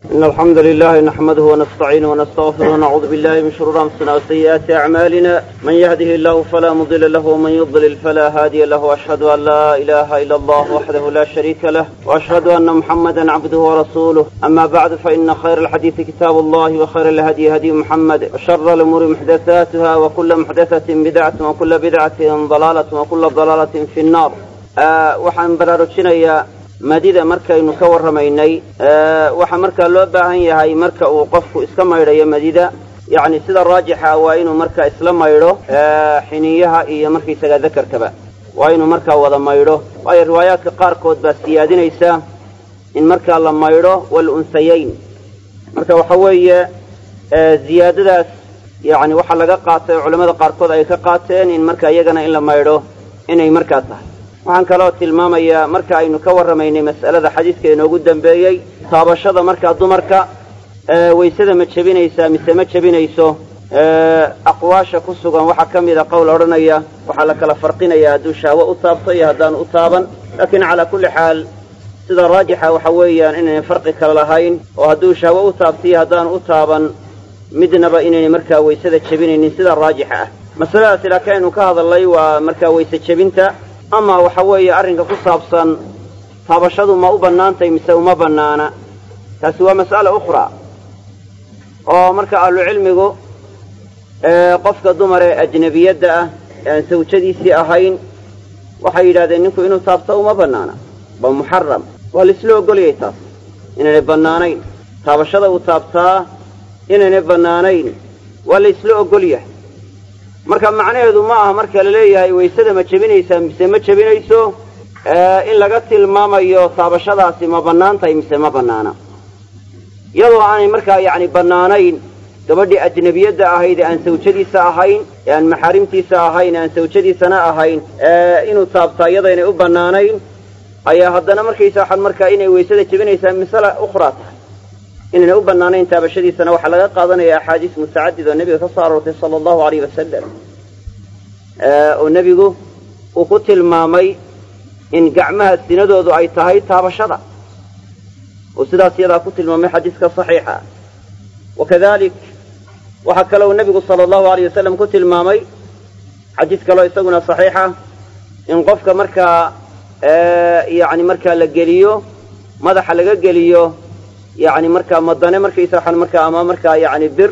إن الحمد لله نحمده ونستعينه ونستغفره ونعوذ بالله من شرور أنفسنا وسيئات أعمالنا من يهده الله فلا مضل له ومن يضلل فلا هادي له وأشهد أن لا إله إلا الله وحده لا شريك له وأشهد أن محمدا عبده ورسوله أما بعد فإن خير الحديث كتاب الله وخير الهدي هدي محمد وشر الأمور محدثاتها وكل محدثة بدعة وكل بدعة ضلالة وكل ضلالة في النار. waxaan baraarujinayaa madida markaynu ka warramaynay waxa markaa loo baahan yahay marka uu qofku iska maydhayo madida yani sida raajixa waa inuu markaa isla maydho xiniyaha iyo markiisaga dakarkaba waa inuu markaa wada maydho waayo riwaayaadka qaarkood baa siyaadinaysa in markaa la maydho wal unsayayn marka waxa weeye ziyaadadaas yani waxa laga qaatay culimada qaarkood ay ka qaateen in markaa iyagana in la maydho inay markaa tahay. waxaan kaloo tilmaamayaa marka aynu ka warramaynay mas'alada xadiiska inoogu dambeeyey taabashada markaa dumarka waysada ma jebinaysaa mise ma jebinayso aqwaasha ku sugan waxaa ka mida qowl odhanaya waxaa la kala farqinaya hadduu shahwo u taabto iyo haddaan u taaban laakiin calaa kulli xaal sida raajixa waxa weeyaan inaynay farqi kala lahayn oo hadduu shahwo u taabto iyo haddaan u taaban midnaba inaynay markaa waysada jebinaynin sida raajixa ah. masaladaas laakiin aynu ka hadalnay waa markaa wayse jebinta ama waxa weeye arrinka ku saabsan taabashadu ma u bannaantay mise uma bannaana taasi waa mas'ala ukhraa oo marka ahlucilmigu qofka dumar ee ajnabiyadda ah ee aan sawjadiisii ahayn waxay yidhahdeen ninku inuu taabto uma bannaana waa muxaram waa laisla ogolyay taas inaynay bannaanayn taabashada uu taabtaa inaynay bannaanayn waa la isla ogolyahay. marka macnaheedu ma aha marka la leeyahay waysada ma jebinaysaa mise ma jebinayso in laga tilmaamayo taabashadaasi ma bannaantahay mise ma bannaana iyadoo aanay markaa yacni bannaanayn gabadhii ajnabiyadda ahayd ee aan sawjadiisa ahayn ee aan maxaarimtiisa ahayn ee aan sawjadiisana ahayn inuu taabtaa iyadaynay u bannaanayn ayaa haddana markaysa waxaad markaa inay waysada jebinaysaa masala ukhraa tahay inayna u bannaanayn taabashadiisana waxaa laga qaadanaya axaadiis mutacadid oo nebiga ka soo aroortay sala allahu alayh wasalam oo nebigu uu ku tilmaamay in gacmaha sinadoodu ay tahay taabashada oo sidaas iyadaa ku tilmaamay xadiiska saxiixa wakadalik waxaa kaloo nebigu sala allahu alayh wasalam ku tilmaamay xadiis kaloo isaguna saxiixa in qofka markaa yani markaa la geliyo madaxa laga geliyo yani markaa madane markaysa waxaan markaa ama markaa yani bir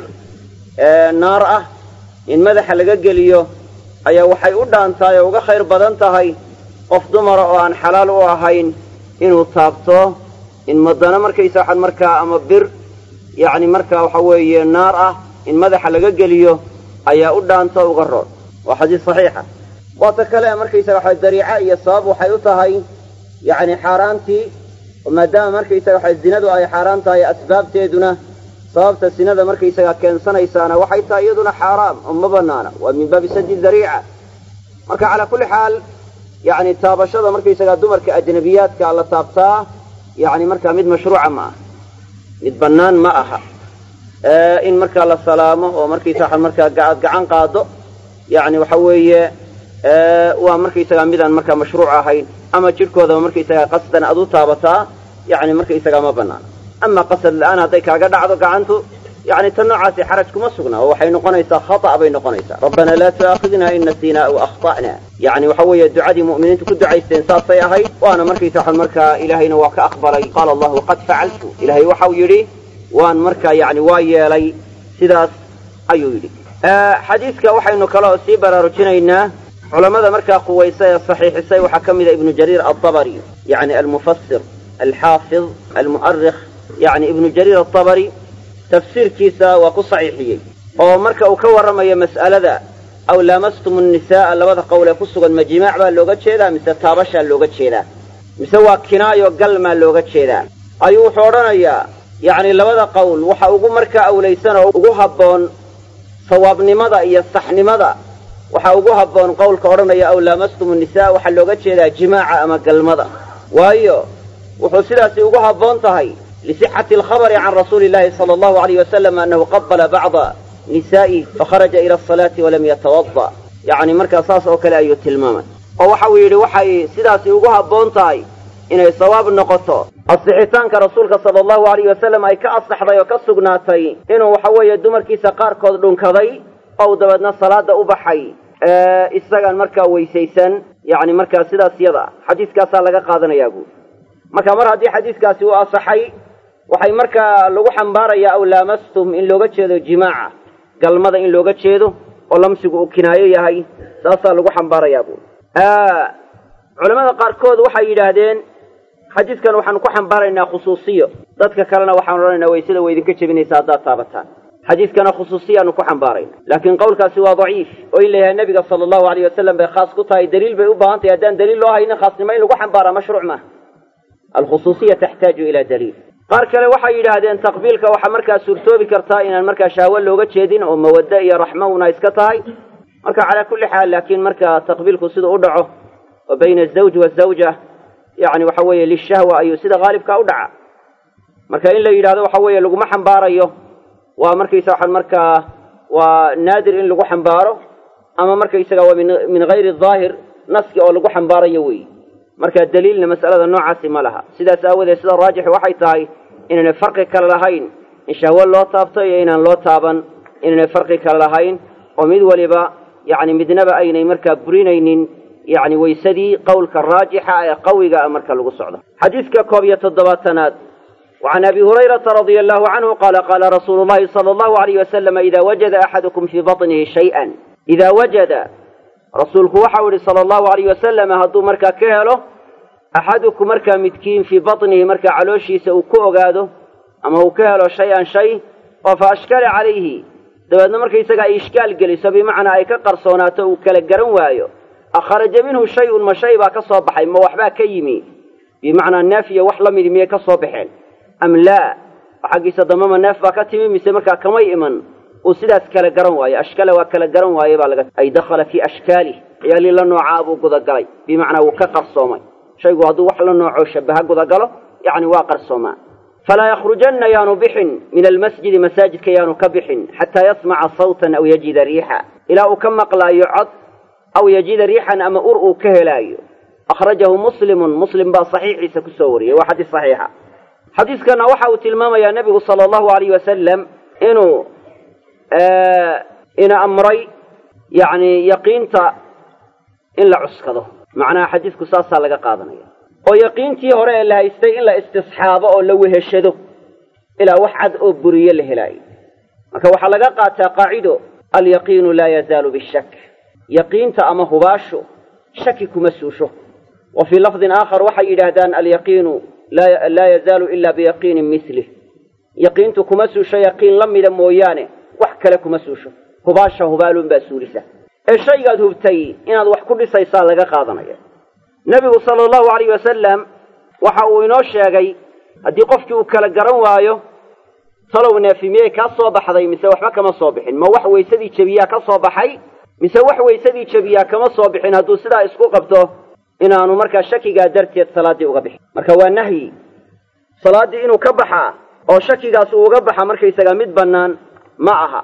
naar ah in madaxa laga geliyo ayaa waxay u dhaantahay oo uga khayr badan tahay qof dumara oo aan xalaal u ahayn inuu taabto in madane markaysa waxaan markaa ama bir yani markaa waxa weeye naar ah in madaxa laga geliyo ayaa u dhaanta uga roon waa xadiis saxiixa. waata kale markaysa waxa dariica iyo sabab waxay u tahay yani xaaraantii maadaama markaysaga waxa zinadu ay xaaraan tahay asbaabteeduna sababta sinada markaysaga keensanaysaana waxay tahay iyaduna xaaraam oo ma bannaana waa min baabi sadi dariica. marka calaa kulli xaal yani taabashada markaysaga dumarka ajnabiyaadka la taabtaa yani markaa mid mashruuca ma aha mid bannaan ma aha in markaa la salaamo oo markaysaga markaa gacan qaado yani waxa weeye waa markaysaga midaan markaa mashruuc ahayn ama jidhkoodaba markaysaga qasdan aad u taabataa yani markaysaga ma bannaana ama qasad la-aan hadday kaaga dhacdo gacantu yani tan noocaasi xaraj kuma sugna oo waxay noqonaysaa khata' bay noqonaysaa rabbana laa tu'aakhidna in nasiina aw akhta'na yani waxa weeye ducadii mu'miniintu ku ducaysteen saasay ahayd waana markaysa markaa ilaahayna waa ka aqbalay qaala allahu qad facaltu ilaahay waxau yidhi waan markaa yani waa yeelay sidaas ayuu yidhi. xadiiska waxaynu kaloo sii baraarujinaynaa culamada markaa quwaysa ee saxiixisay waxaa ka mida ibnu jariir aلطabri yani almufasir alxaafid almu'arikh yani ibnu jariir aلطabri tafsiirkiisa waa ku saxiixiyey oo marka uu ka warramayo mas'alada aw laamastum الnisaءa labada qowl ee ku sugan ma jimaac baa looga jeedaa mise taabashaa looga jeedaa mise waa kinaayo galmaa looga jeedaa ayuu wuxuu odhanayaa yani labada qowl waxa ugu markaa awlaysan oo ugu habboon sawaabnimada iyo saxnimada waxaa ugu habboon qowlka odhanaya aw laamastum الnisaa waxaa looga jeedaa jimaaca ama galmada waayo wuxuu sidaasi ugu habboon tahay lisixati alkhabari can rasuuli llahi sala allahu alayh wasalam annahu qabala bacda nisaa'i fakharaja ila asalaati walam yatawada yani markaa saas oo kale ayuu tilmaamay oo waxa uu yidhi waxay sidaasi ugu habboon tahay inay sawaab noqoto asixitaanka rasuulka sala allahu alayhi wasalam ay ka asaxday oo ka sugnaatay inuu waxa weeye dumarkiisa qaarkood dhunkaday oo dabeedna salaada u baxay isagaan markaa weysaysan yani markaa sidaas yada xadiiskaasaa laga qaadanayaa buuri marka mar haddii xadiiskaasi uu asaxay waxay markaa lagu xambaarayaa aw laamastum in looga jeedo jimaaca galmada in looga jeedo oo lamsigu uu kinaayo yahay saasaa lagu xambaarayaa buuri culamada qaarkood waxay yidhaahdeen xadiiskan waxaanu ku xambaaraynaa khusuusiyo dadka kalena waxaan odhanaynaa waysada way idinka jebinaysa haddaad taabataan xadiiskana khusuusiyaanu ku xambaarayna laakiin qowlkaasi waa daciif oo in la yahay nabiga sala allahu alayh wasalam bay khaas ku tahay daliil bay u baahan tahay haddaan daliil loo haynin khaasnimo in lagu xambaaraa mashruuc maaha alkhusuusiya taxtaaju ilaa daliil qaar kale waxay yidhaahdeen taqbiilka waxaa markaa suurtoobi kartaa inaan markaa shahwo looga jeedin oo mawaddo iyo raxmo una iska tahay marka calaa kulli xaal laakiin markaa taqbiilku siduu u dhaco oo bayna azawji waazawja yani waxa weeye lishahwa ayuu sida haalibka u dhaca marka in la yidhahdo waxa weeye laguma xambaarayo waa markaysa waxaan markaa waa naadir in lagu xambaaro ama markaysaga waa min hayri daahir naski oo lagu xambaarayo wey marka daliilna mas'alada noocaasi ma laha sidaas aawadeed sida raajix waxay tahay inaanay farqi kale lahayn in shahwo loo taabto iyo inaan loo taaban inaanay farqi kale lahayn oo mid waliba yani midnaba aynay markaa burinaynin yani waysadii qowlka raajixa ee qawiga marka lagu socdo xadiiska 71 وعن أبي هريرة رضي الله عنه قال قال رسول الله صلى الله عليه وسلم إذا وجد أحدكم في بطنه شيئا إذا وجد رسولك وحول صلى الله عليه وسلم هدو مركا كهله أحدكم مركا متكين في بطنه مركا علوشي سأكو قاده أما هو كهله شيئا شيء فأشكال عليه دوادنا مركا يساقا إشكال قليسا بمعنى أي كقرصوناته وكالقرن وايو أخرج منه شيء ما شيء با كصوبحي ما وحبا كيمي بمعنى النافية وحلمي لمية كصوبحين أم لا حقيسة ضمام الناف باكتمي مسمركا كما يئمن وسيداس كلا قرن واي أشكال وكلا قرن واي بالغت أي دخل في أشكاله يالي لنو عابو قد قلي بمعنى وكقر صومي شيء هذا وحل نوع شبه قد قله يعني واقر صومي فلا يخرجن يانو بحن من المسجد مساجد كيانو كبحن حتى يسمع صوتا أو يجد ريحا إلى أكمق لا يعض أو يجد ريحا أما أرؤو كهلايو أخرجه مسلم با صحيح سكسوري وحدي صحيحة حديث كان وحاو تلمام يا نبي صلى الله عليه وسلم إن أمري يعني يقينتا إلا عسكده معناها حديث كساسا لقى قادنا ويقينتي هراء الله يستي إلا استصحابه أو لوه الشده إلى وحد أبري الهلاي وحا لقى قاتا قاعده اليقين لا يزال بالشك يقينتا أما هباشو شكك مسوشه وفي لفظ آخر وحي إلهدان اليقين لا يزال إلا بيقين مثله يقينت كمسوشه يقين لم يدمويانه وحكى لكم مسوشه هباشا هبال باسولسه الشيء قد هبتي إن هذا وحكو لسيسان لقى قادنا نبي صلى الله عليه وسلم وحاو إنوش يقي هدي قفك وكلا قرن وايو طلونا في ميه كالصوبح ذي مسوح ما كما صوبحين ما وحوي سدي شبيا كالصوبحي مسوح ويسدي شبيا كما صوبحين هدو سدا اسكو قبطه inaanu markaa shakiga darteed salaadii uga bixin marka waa nahyi salaadii inuu ka baxa oo shakigaas uu uga baxa markaysaga mid banaan ma aha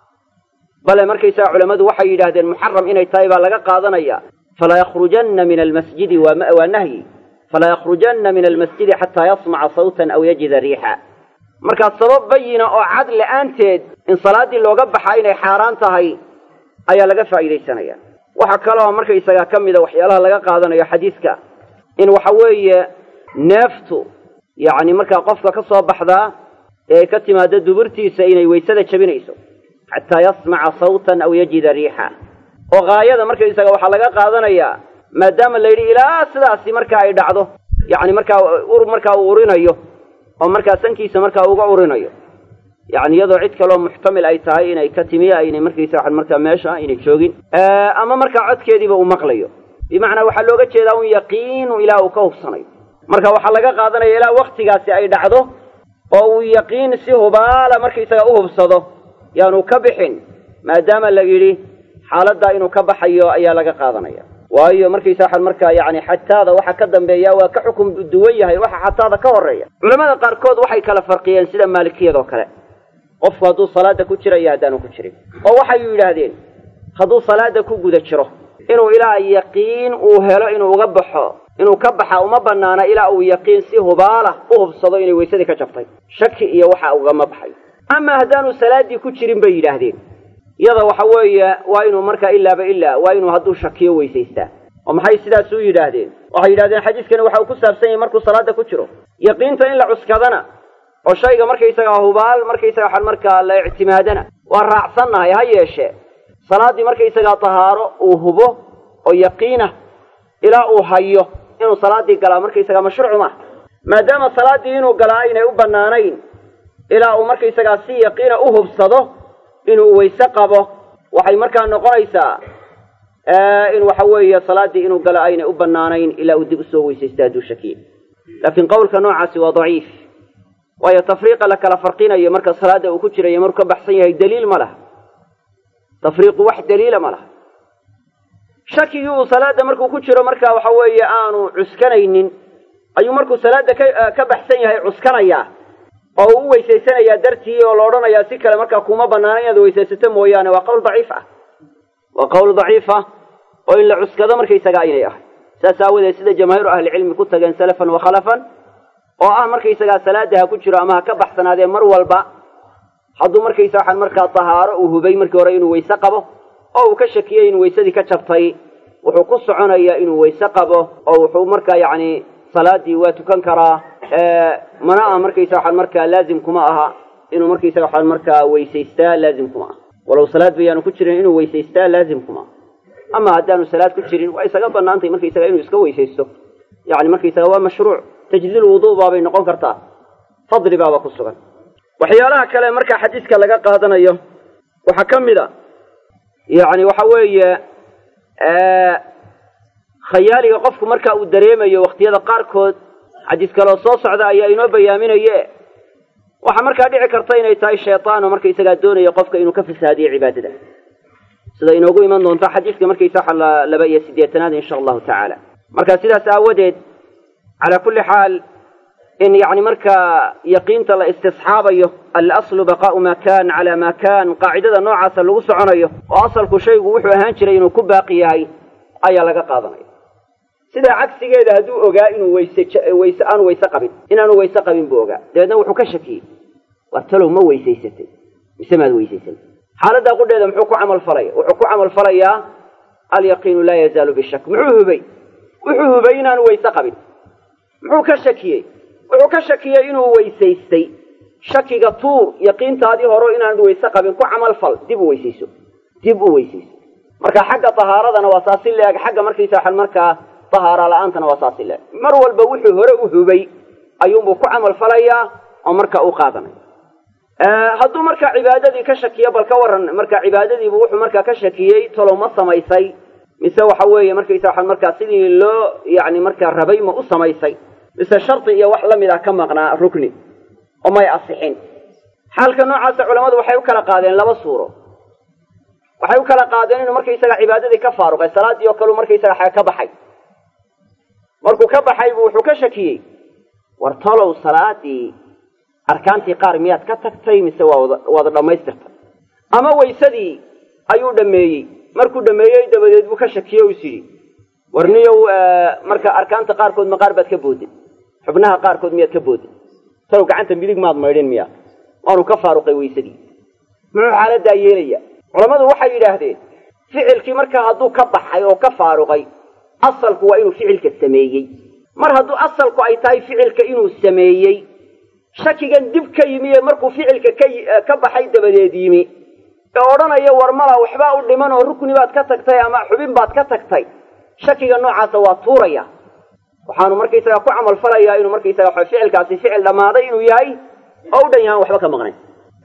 bale markaysaga culimadu waxay yiraahdeen muharram inay tahay baa laga qaadanaya fala yakhrujanna min almasjid wa nahyi fala yakhrujanna min almasjid hatta yasma'a sawtan aw yajida riha marka sabab bayina oo cad la'aanteed in salaadii looga baxa inay xaraan tahay ayaa laga faa'iideysanaya waxa kale oo markaysaga kamida waxyaalaha laga qaadanayo xadiiska in waxa weeye neeftu yaani marka qofka ka soo baxda ee ka timaada duburtiisa inay weysada jabinayso hatta yasma'a sawtan aw yajida riha oo qaayada markaysaga waxa laga qaadanaya maadaama la yiri ilaa sidaasi marka ay dhacdo yaani marka uu urinayo oo marka sankiisa marka uga urinayo يعني يضع عد كلام محتمل أي تاي إن كتمية أي مركز يسرح المركز ماشى إن يشوجين أما مركز عد كذي بقى مقليه بمعنى وحلوجة كذا ويقين وإلى وكوف صني مركز وحلقة قادنا إلى وقت جالس أي دعده أو يقين سيه بالا مركز يسأوه بصده يعني كبحين ما دام اللي حالة دا إنه كبح أي لقى قادنا وأي مركز يسرح المركز يعني حتى هذا وح كدم بيا وكحكم الدوية هي وح حتى هذا كورية علماء قاركود وحي كلا فرقيا سيدا مالكية ذوكلا qofku hadduu salaada ku jiro iyo haddaanu ku jirin oo waxay yidhaahdeen hadduu salaada ku guda jiro inuu ilaa yaqiin uu helo inuu uga baxo inuu ka baxa uma banaana ilaa uu yaqiin si hubaala u hubsado inay weysadii ka jabtay shaki iyo waxa ugama baxay ama haddaanu salaadii ku jirin bay yidhaahdeen iyada waxa weeye waa inuu markaa ilaa waa inuu hadduu shakiyo weysaystaa oo maxay sidaas u yidhaahdeen waxay yidhahdeen xadiiskani waxa uu ku saabsan yahay markuu salaada ku jiro yaqiinta in la cuskadana oo shayga markaysagaa hubaal markaysaga waxaan markaa la ictimaadana waa raacsannahay ha yeeshee salaaddii markaysagaa tahaaro uu hubo oo yaqiinah ilaa uu hayo inuu salaaddii galaa markaysagaa mashruuc maaha maadaama salaaddii inuu galaa aynay u bannaanayn ilaa uu markaysagaa si yaqiina u hubsado inuu weyse qabo waxay markaa noqonaysaa in waxa weeye salaaddii inuu galo aynay u bannaanayn ilaa uu dib usoo weysaysta hadduu shakiye laakiin qowlka noocaasi waa daciif waayo tafriiqa la kala farqinayo marka salaada uu ku jirayo markuu ka baxsan yahay daliil ma laha tafriiqu wax daliila ma laha shakigii uu salaada markuu ku jiro marka waxa weeye aanu cuskanaynin ayuu markuu salaada ka baxsan yahay cuskanayaa oo u weysaysanayaa dartii oo la odhanayaa si kale markaa kuma banaana inaad weysaysato mooyaane waa qowl daciif ah waa qowl daciif ah oo in la cuskado markaysaga aynay ahay saas aawadeed sida jamaahiiru ahlicilmi ku tageen salafan wa khalafan oo ah markaysagaa salaada ha ku jiro ama ha ka baxsanaadee mar walba hadduu markaysa waxaan markaa tahaaro uu hubay markii hore inuu weyse qabo oo uu ka shakiyey in weysadii ka jabtay wuxuu ku soconayaa inuu weyse qabo oo wuxuu markaa yacni salaadii waa tukan karaa mana aha markaysa waxaan markaa laazim kuma aha inuu markaysaga waxaan markaa weysaystaa laazim kuma aha walow salaad bayaanu ku jirin inuu weysaystaa laazim kuma aha ama haddaanu salaad ku jirin waa isaga banaantay markaysaga inuu iska weysaysto yani markaysaga waa mashruuc tajdiid wuduu baabay noqon kartaa fadli baaba ku sugan waxyaalaha kale marka xadiiska laga qaadanayo waxaa ka mid a yani waxa weeye khayaaliga qofku marka uu dareemayo waqtiyada qaarkood xadiis kaloo soo socda ayaa inoo bayaaminaye waxaa markaa dhici karta inay tahay shaytaan oo markaysagaa doonaya qofka inuu ka fasaadiyo cibaadada sida inoogu iman doonto xadiiska markaysa waxa 82 insha allahu tacaala marka sidaas aawadeed calaa kulli xaal in yani markaa yaqiinta la istisxaabayo alaslu baqaau ma kan cala ma kan qaacidada noocaasa lagu soconayo oo asalku shaygu wuxuu ahaan jiray inuu ku baaqi yahay ayaa laga qaadanaya sidaa cagsigeeda hadduu ogaa inuu aanu weyse qabin inaanu weyse qabin buu ogaa dabeedna wuxuu ka shakiyey war talow ma weysaysatay mise maad weysaysan xaaladdaa qudheeda muxuu ku camal falaya wuxuu ku camal falayaa alyaqiinu laa yazaalu bishak wuxuu hubay inaanu weyse qabin muxuu ka shakiyey wuxuu ka shakiyey inuu weysaystay shakiga tuur yaqiintaadii hore inaanad weyse qabin ku camal fal dib u weysayso marka xagga tahaaradana waa saasi leeg xagga markaysa waxaan markaa tahaara la-aantana waa saasi leeg mar walba wuxuu hore u hubay ayuunbuu ku camal falayaa oo marka u qaadanaya hadduu markaa cibaadadii ka shakiyo bal ka waran marka cibaadadiibu wuxuu markaa ka shakiyey talow ma samaysay mise waxa weeye markaysa waxaan markaa sidii loo yani markaa rabay ma u samaysay mise shardi iyo wax lamid ah ka maqnaa rukni oo may asixin xaalka noocaasa culamadu waxay u kala qaadeen laba suuro waxay u kala qaadeen inuu markaysaga cibaadadii ka faaruqay salaadii oo kaleu markaysaga xaga ka baxay markuu ka baxay buu wuxuu ka shakiyey war talow salaadii arkaantii qaar miyaad ka tagtay mise waada dhammaystirtay ama weysadii ayuu dhameeyey markuu dhameeyey dabadeed buu ka shakiyey is yidhi warniyow marka arkaanta qaarkood ma qaar baad ka boodin xubnaha qaarkood miyaad ka boodin talow gacanta midig maad maydhin miya waanu ka faaruqay weysadii muxuu xaaladdaa yeelaya culamadu waxay yidhaahdeen ficilkii markaa hadduu ka baxay oo ka faaruqay asalku waa inuu ficilka sameeyey mar hadduu asalku ay tahay ficilka inuu sameeyey shakigan dib ka yimi ee markuu ficilka ka baxay dabadeed yimi ee odhanaya war mala waxbaa u dhiman oo rukni baad ka tagtay ama xubin baad ka tagtay shakiga noocaasa waa tuuraya waxaanu markaysaga ku camal falayaa inuu markaysaga ficilkaasi ficil dhammaaday inuu yahay oo u dhan yahaan waxba ka maqnayn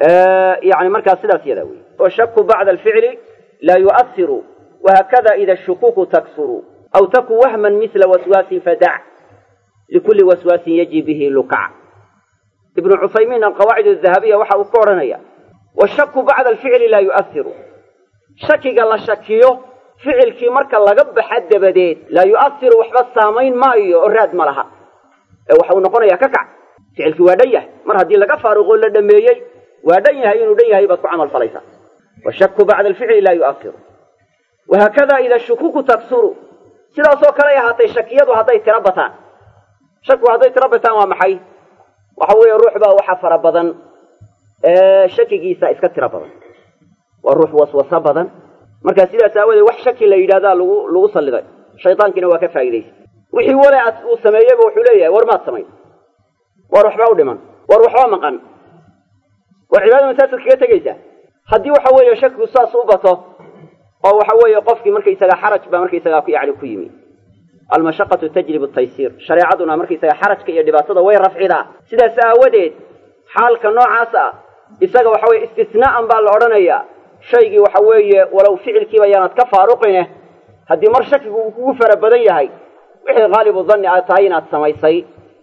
yani markaa sidaas yadaa wey washaku bacda alficli laa yu'asiru wahakada ida ashukuuku taksuru aw taku wahman misla waswaasin fadac likulli waswaasin yaji bihi lukac ibnu cuthaymiin alqawaacid adahabiya waxa uu ka odhanaya washaku bacda alficli laa yu'asiru shakiga la shakiyo ficilkii marka laga baxa dabadeed laa yu'asiru waxba saamayn maayo oo raad ma laha ee waxa uu noqonayaa ka kac ficilkii waa dhan yahay mar haddii laga faaruqoo la dhameeyey waa dhan yahay inuu dhan yahay baad ku camal falaysaa washaku bacda alficli laa yu'asiru wahakada ida shukuuku taksuru sidaasoo kale ay ahaatay shakiyadu hadday tiro bataan shaku hadday tiro bataan waa maxay waxa weeye ruux baa waxa fara badan shakigiisa iska tiro badan waa ruux waswasa badan marka sidaas aawadeed wax shaki la yidhaahdaa lagu salliday shaytaankina waa ka faa'iidaysay wixii walaacad uu sameeyeyba wuxuu leeyahay war maad samay war waxba u dhiman war waxba maqan war cibaadada masaajidka kaga tegaysa haddii waxa weeye shakigu saas u bato oo waxa weeye qofkii markaysaga xaraj baa markaysaga yani ku yimi almashaqatu tajlibu at-taysir shariicaduna markaysaga xarajka iyo dhibaatada way rafcidaa sidaas aawadeed xaalka noocaas ah isaga waxa weeye istisnaa'an baa la odhanayaa shaygii waxa weeye walow ficilkiiba yaanad ka faaruqine haddii mar shakigu uu kugu fara badan yahay wixii qaalibu dhanni aad tahay inaad samaysay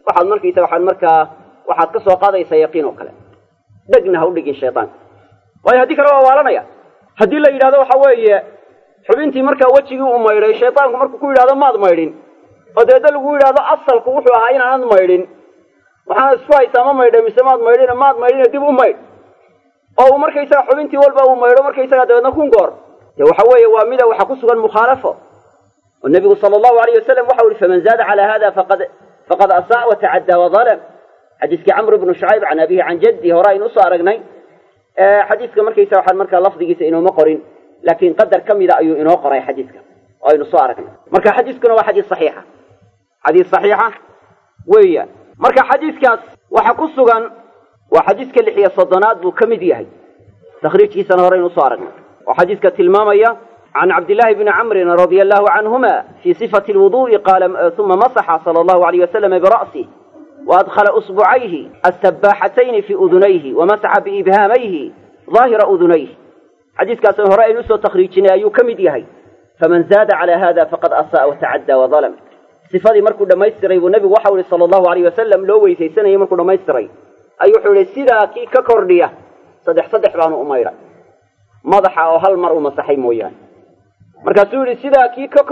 waxaad ka soo qaadaysaa yaqiin oo kale dhegna ha u dhigin shaytaanka waayo haddii kale waa waalanaya haddii la yidhahdo waxa weeye xubintii markaa wejigii uu maydhay shaytaanku markuu ku yidhahdo maad maydhin oo dabeedna lagu yidhahdo asalku wuxuu ahaa inaanad maydhin waxaanad isku haysaa ma maydhay mise maad maydhine maad maydhine dib u maydh oo uu markaysaga xubintii walba uu maydho markaysaga dabeedna kun goor dee waxa weeye waa mida waxa ku sugan mukhaalafo oo nebigu sala allahu alayh wasalam waxau ihi faman zaada calaa hada faqad asaa watacaddaa wadalam xadiiskii camr ibnu shucayb can abihi can jaddi hore aynu usoo aragnay xadiiska markaysa waxaan markaa lafdigiisa inooma qorin laakiin qadar ka mida ayuu inoo qoray xadiiska oo aynu soo aragnay marka xadiiskuna waa xadiis saxiixa weeyaan marka xadiiskaas waxa ku sugan waa xadiiska 6 buu ka mid yahay takhriijkiisana hore aynu usoo aragnay oo xadiiska tilmaamaya عن عبد الله بن عمرو رضي الله عنهما في صفة الوضوء قال ثم مسح صلى الله عليه وسلم برأسه وأدخل أصبعيه السباحتين في أذنيه ومسح بإبهاميه ظاهر أذنيه حديث كاسم هرأي نسو تخريجنا أيو كمديهي فمن زاد على هذا فقد أساء وتعدى وظلم صفة مركو دميستري والنبي وحول صلى الله عليه وسلم لو ويسي سنة يمركو دميستري أيو حول السيدة كي ككردية صدح بانو أميرا مضح أو هل مرء مسحي مويان markaasuu yidhi sidaa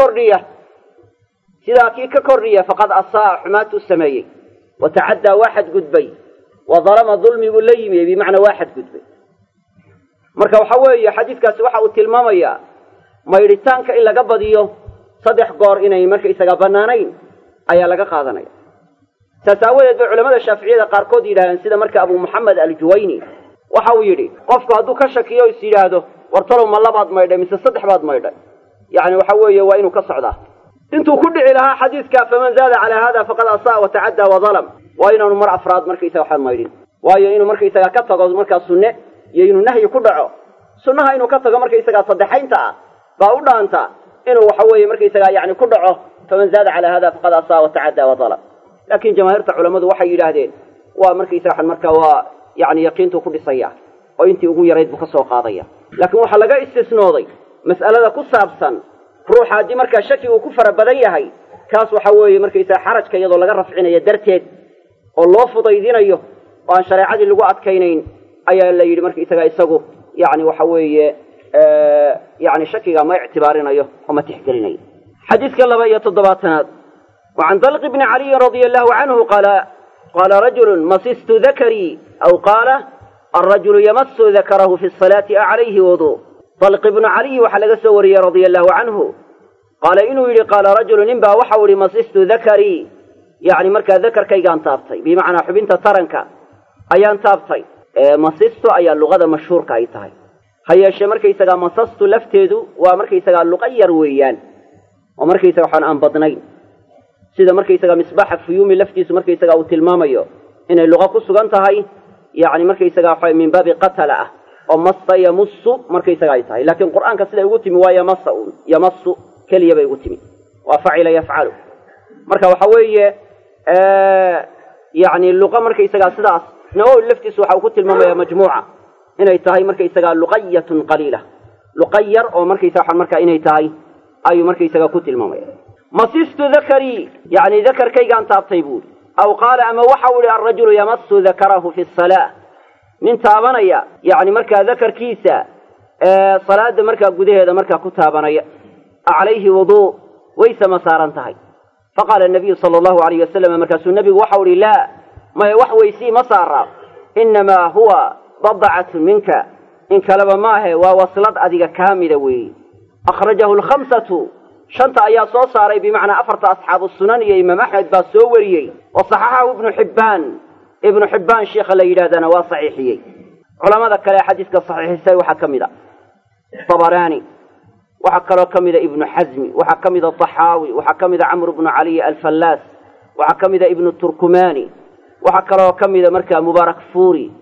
kii ka kordhiya faqad asaa xumaatu sameeyey watacaddaa waa xadgudbay wadalama dulmi buu la yimi bimacnaa waa xadgudbay marka waxa weeye xadiidkaasi waxa uu tilmaamayaa maydhitaanka in laga badiyo 3 goor inay markaysaga bannaanayn ayaa laga qaadanaya saas aawadeed bay culamada shaaficiyada qaarkood yidhahdeen sida marka abu muxamed aljuwayni waxa uu yidhi qofku hadduu ka shakiyo is yidhaahdo wartalow ma labaad maydhay mise 3 baad maydhay يعني وحوي وإنه كصعده انتو كل لها حديثك فمن زاد على هذا فقد أساء وتعدى وظلم وإنه نمر أفراد مركيسة وحال مايرين وإنه مركيسة كتغض مركز سنة يإنه نهي كدعو سنها إنه كتغ مركيسة صدحين تا فأولا أنت إنه وحوي مركيسة يعني كدعو فمن زاد على هذا فقد أساء وتعدى وظلم لكن جماهير علماء وحي يراهدين ومركيسة وحال مركز يعني يقينته كل صياح وإنتي أقول يريد بكسو قاضية لكن وحلقاء استثناضي مسألة كصابسا روح هذه مركز شكي وكفر بديهاي كاس وحوي مركز حرج كي يضل جرف عنا يدرتين والله فضيدين أيه وأن شريعة اللي وقعت كينين أي اللي مركز يسقو يعني وحوي يعني شكي ما اعتبارنا أيه وما تحقرين حديث كلا بيت الضباطنا وعن طلق بن علي رضي الله عنه قال رجل مسست ذكري أو قال الرجل يمس ذكره في الصلاة عليه وضوء طلق بن علي وحلق سوري رضي الله عنه قال إنه قال رجل نبا وحول مسست ذكري يعني مركا ذكر كي كان تابطي بمعنى حبنت ترنك أيان تابطي مسست أي اللغة مشهور كايتاي هيا مركا يسقى مسست لفتيدو ومركا يسقى اللغير ويان ومركا يسقى حان أنبطنين سيدا مركا يسقى مصباحك في يوم لفتيس مركا يسقى وتلماميو إن اللغة كسغانتهاي يعني مركا يسقى من باب قتلة ومص يمص مركي سغايتاي لكن القرآن كسيده يقول تمي يمص كليه بيقول تمي وفعل يفعل marka waxa weeye يعني اللغة مركي سغا sidaas نو لفتيس waxa ku tilmaamaya majmuuca inay tahay markay saga luqayyatun qalila luqayyar oo markay saxan marka inay tahay ayu markay saga ku tilmaamaya masistu dhakari yani dhakarkaygan taabtay buu aw qala ama waxa uu ar-rajulu yamassu dhakarahu fi as-salah من تابانيا يعني مركا ذكر كيسا صلاة مركا قديه مركا كتابانيا عليه وضوء ويس مسارا انتهي فقال النبي صلى الله عليه وسلم مركا النبي وحولي لا ما وحويسي مسارا إنما هو ضبعة منك إن كلب ماه ووصلت أذيك كاملة وي أخرجه 5 شنت أيا صاري بمعنى أفرت أصحاب السنن يا إمام أحمد باسوريي وصححه ابن حبان شيخ الليلادنا وصحيحي علماء ذكر حديث صحيح سي وحكم ذا طبراني وحكم ذا ابن حزم وحكم ذا الطحاوي وحكم ذا عمرو بن علي الفلاس وحكم ذا ابن التركماني وحكم ذا مركا مبارك فوري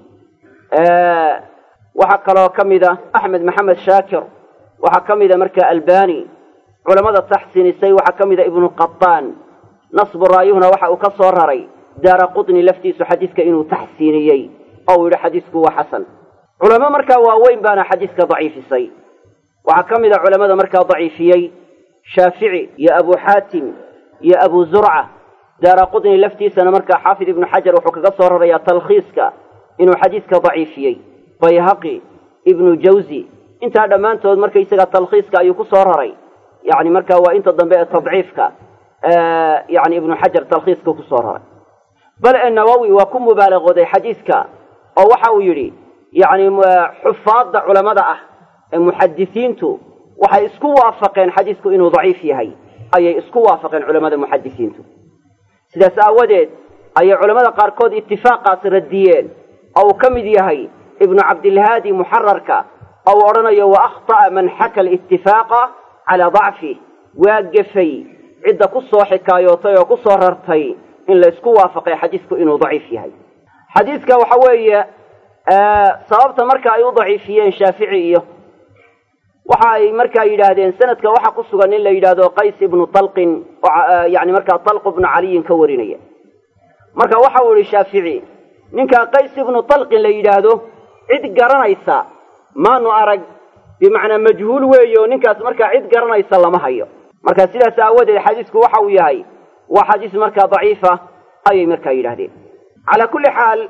وحكم ذا أحمد محمد شاكر وحكم ذا مركا الباني علماء التحسين السي وحكم ذا ابن القطان نصب الرأي هنا وحا كصور ري دار قطني لفتيس حديثك إنه تحسينيي أو إلى حديثك هو حسن علماء مركا وين بان حديثك ضعيف السي وحكم ذا علماء مركا ضعيفيي شافعي يا أبو حاتم يا أبو زرعة دار قطني لفتيس أنا مركا حافظ ابن حجر وحكا كصور ري تلخيصك إنه حديثك ضعيفيي بيهقي ابن جوزي انت هذا ما انت مركا يسقى تلخيصك أيو كصور ري يعني مركا وانت ضمبئ تضعيفك يعني ابن حجر تلخيصك كصور بل النووي وكم مبالغ ذي حديثك أو وحاو يري يعني حفاظ علماء المحدثين تو وحي اسكو وافقين حديثك إنه ضعيف يهي أي اسكو وافقين علماء المحدثين تو سيدا ساودت أي علماء قاركود اتفاقات رديين أو كمد يهي ابن عبد الهادي محررك أو أرني وأخطأ من حكى الاتفاق على ضعفه واقفي عدة قصة حكايوتي وقصة ررتي إن لا يسكو وافقي حديثك إنه ضعيف يهي حديثك وحوية صوابت مركا أي ضعيفيين شافعية وحاي مركا يلادين سندك وحا قصة إن لا يلادو قيس بن طلق يعني مركا طلق بن علي كورينية مركا وحاول الشافعي ننكا قيس بن طلق لا يلادو عد قرنيسا ما نؤرق بمعنى مجهول ويو ننكا مركا عد قرنيسا لما هيو مركا سيدا ساود الحديثك وحاوي هاي وحديث مركا ضعيفة أي مركا يلادين على كل حال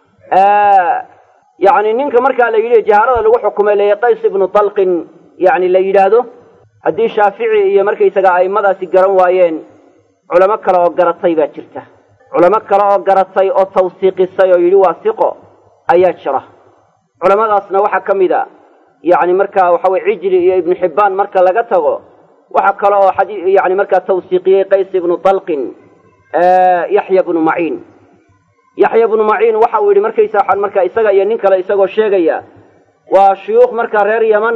يعني ننك مركا ليلي جهارة لو حكم لي قيس بن طلق يعني ليلاده هدي شافعي هي مركا يسقى أي مدى سيقرن وايين علماء كلا وقرطي باجرته علماء كلا وقرطي أو توثيق السيو يلوى ثقة أيات شره علماء أصنا وحكم ذا يعني مركا وحوي عجلي ابن حبان مركا لقته وحكى له حديث يعني مركا توثيقي قيس بن طلق يحيى بن معين وحاول مركا يساحن مركا إسقى ينك لا إسقى الشيء وشيوخ مركا رير يمن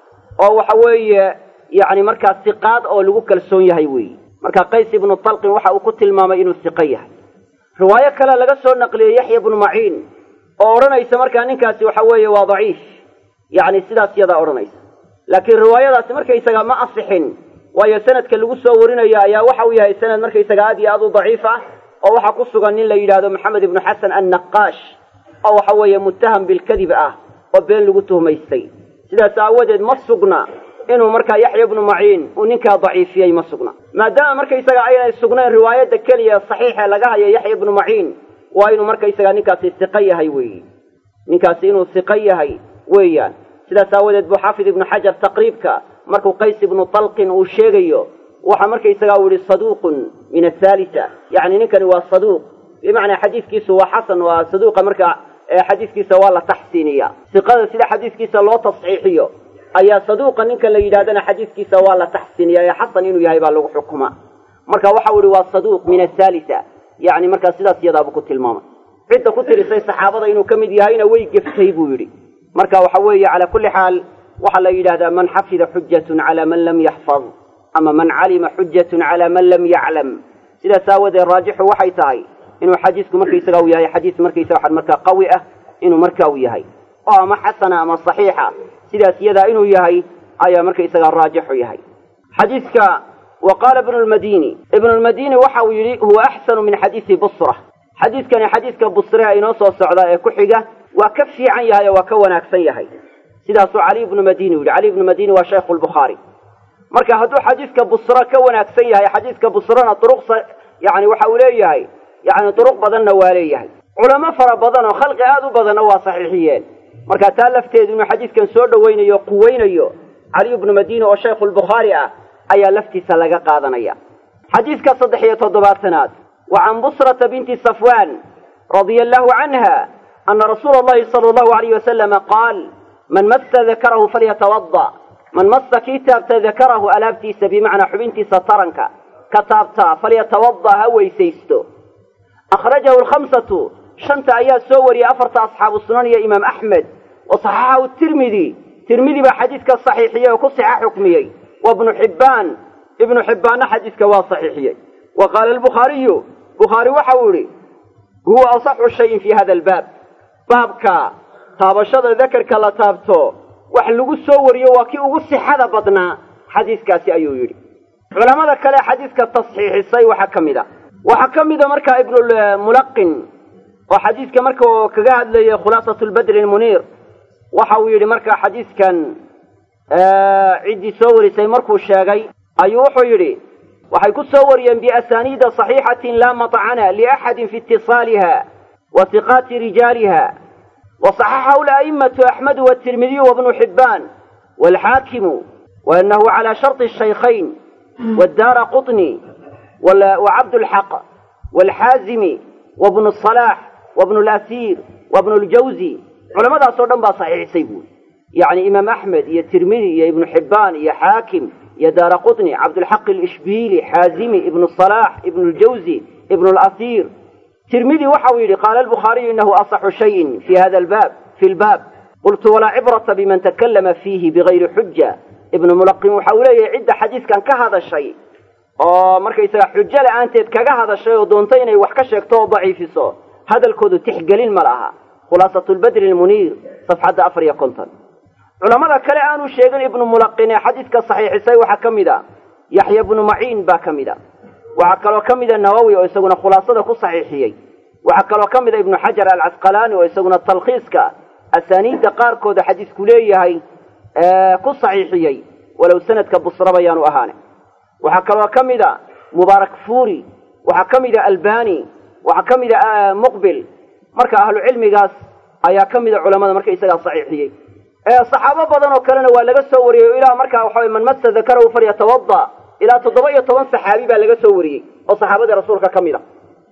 أو وحوي يعني مركا ثقات أو لوك السونية هيوي مركا قيس بن الطلق وحاول قتل ما إنه الثقية رواية كلا لقصه نقل يحيى بن معين أورنيس مركا نكاس وحوي وضعيف يعني سيدا سيدا أورنيس لكن رواية مركا يسقى ما أصحين وهي سند كاللغو سورنا يا وحوي سند مركا يسقى هذه أضو ضعيفة أو وحا قصة أن الله يلاد محمد بن حسن النقاش أو حوي متهم بالكذب وبين لغته ميستي سيدا ساودد مصقنا إنه مركا يحيى بن معين ونكا ضعيف يي مصقنا ما دام مركا يسقى أيضا السقنا الرواية الكلية الصحيحة لقاها يحيى بن معين وإنه مركا يسقى نكاس الثقية هي نكاس إنه الثقية هي ويان سيدا ساودد بحافظ بن حجر تقريبك مركو قيس بن طلق وشيغيو وحا مركا يسقى صدوق من الثالثة يعني نكن هو صدوق بمعنى حديث كيس هو حسن وصدوق مركا حديث كيس والله تحسينية ثقة سيدا حديث كيس الله تصحيحية أي صدوق نكن ليدادنا حديث كيس والله تحسينية يا حسن إنه يهيبا له حكمة مركا وحاول هو صدوق من الثالثة يعني مركا سيدا سيدا بكت الماما عدة كتر سي صحابة إنه كمد يهينا ويقف تيبو يري مركا وحوي على كل حال وحلا يدادا من حفظ حجة على من لم يحفظ أما من علم حجة على من لم يعلم سيدا ساود الراجح وحي تاي إنه حديثك مركي سقوي هاي حديث مركي سوحد مركا قوية إنه مركاوي هاي ما حسنة أما صحيحة سيدا سيدا إنه يهي أي مركي سقى الراجح يهي حديثك وقال ابن المديني وحوي هو أحسن من حديث بصرة حديث كان حديثك بصرة إنه صعداء كحجة وكفي عن يهي وكونك سيهي سيدا سو علي بن مديني وشيخ البخاري مركا هدو حديثك بصرة كونك سيهي حديثك بصرة طرق يعني وحوليه يعني طرق بدن واليه علماء فر بدن وخلق هذا بدن وصحيحيين مركا تالفتيد إنه حديث كان سو دوينيو قوينيو علي بن مديني وشيخ البخاري أي لفتي سلقا قادنيا حديثك صدحية الضباطنات وعن بصرة بنت صفوان رضي الله عنها أن رسول الله صلى الله عليه وسلم قال من مس ذكره فليتوضأ man massa kii taabta dakarahu alaabtiisa bimacnaa xubintiisa taranka ka taabtaa falyatawadda ha weysaysto akhrajahu alkhamsatu shanta ayaa soo wariyey afarta asxaabu sunan iyo imaam axmed wa saxaxahu tirmidi baa xadiidka saxiixiyey oo ku sixa xukmiyey wa ibnu xibbaanna xadiidka waa saxiixiyey wa qaala albukhaariyu bukhaari waxa uu yihi huwa asaxu shayin fii hada albaab baabka taabashada dakarka la taabto wax lagu soo wariyo waa kii ugu sixada badnaa xadiiskaasi ayuu yidhi culamada kale xadiidka tasxiixisay waxaa ka mida markaa ibnulmulaqin oo xadiidka marka kaga hadlayay khulaasatu lbadri lmuniir waxa uu yidhi markaa xadiidkan ciddii soo warisay markuu sheegay ayuu wuxuu yidhi waxay ku soo wariyeen biasaniida صaxiixatin laa maطcana liaxadin fi itiصaaliha wa hiqaati rijaaliha waصaxaxahu la'imatu axmedu wاtirmidiyu wabnu xibaan wاlxaakimu waanahu calى sharطi الshaykayn wاdaara quطni wacabdulxaq wاlxaazimi wabnu الصalaax wabnu اlasiir wabnu اljawzi culamadaasoo dhan baa saxiixisay buuri yacni imaam axmed iyo tirmidi iyo ibnu xibaan iyo xaakim iyo daara quطni cabdulxaq alishbiili xaazimi ibnu صalaax ibnu اljawzi ibnu اlasiir tirmidi waxa uu yidhi qaala albukhaariyu inahu asaxu shayin fi hada fi lbaab qultu walaa cibrata biman takallama fiihi bigayri xuja ibnu mulaqin waxa uu leeyahay cidda xadiiskan ka hadashay oo markaysaga xujo la-aanteed kaga hadashay oo doontay inay wax ka sheegto oo daciifiso hadalkoodu tixgelin ma laha khulaasatu lbadri lmuniir safxadda 450 culamada kale aanu sheegin ibnu mulaqin ee xadiidka saxiixisay waxaa ka mid a yaxya bnu maciin baa ka mid a waxaa kaloo ka mida nawowi oo isaguna khulaasada ku saxiixiyey waxaa kaloo ka mida ibnu xajar alcasqalaani oo isaguna talkhiiska asaaniidda qaarkooda xadiisku leeyahay ku saxiixiyey walow sanadka busraba yaanu ahaane waxaa kaloo ka mida mubaarak fuuri waxaa ka mida albani waxaa ka mida muqbil marka ahlu cilmigaas ayaa ka mida culamada marka isagaa saxiixiyey saxaabo badan oo kalena waa laga soo wariyey ilaa markaa waxa man massa dakarahu falyatawadda ilaa 17 saxaabi baa laga soo wariyey oo saxaabada rasuulka ka mid a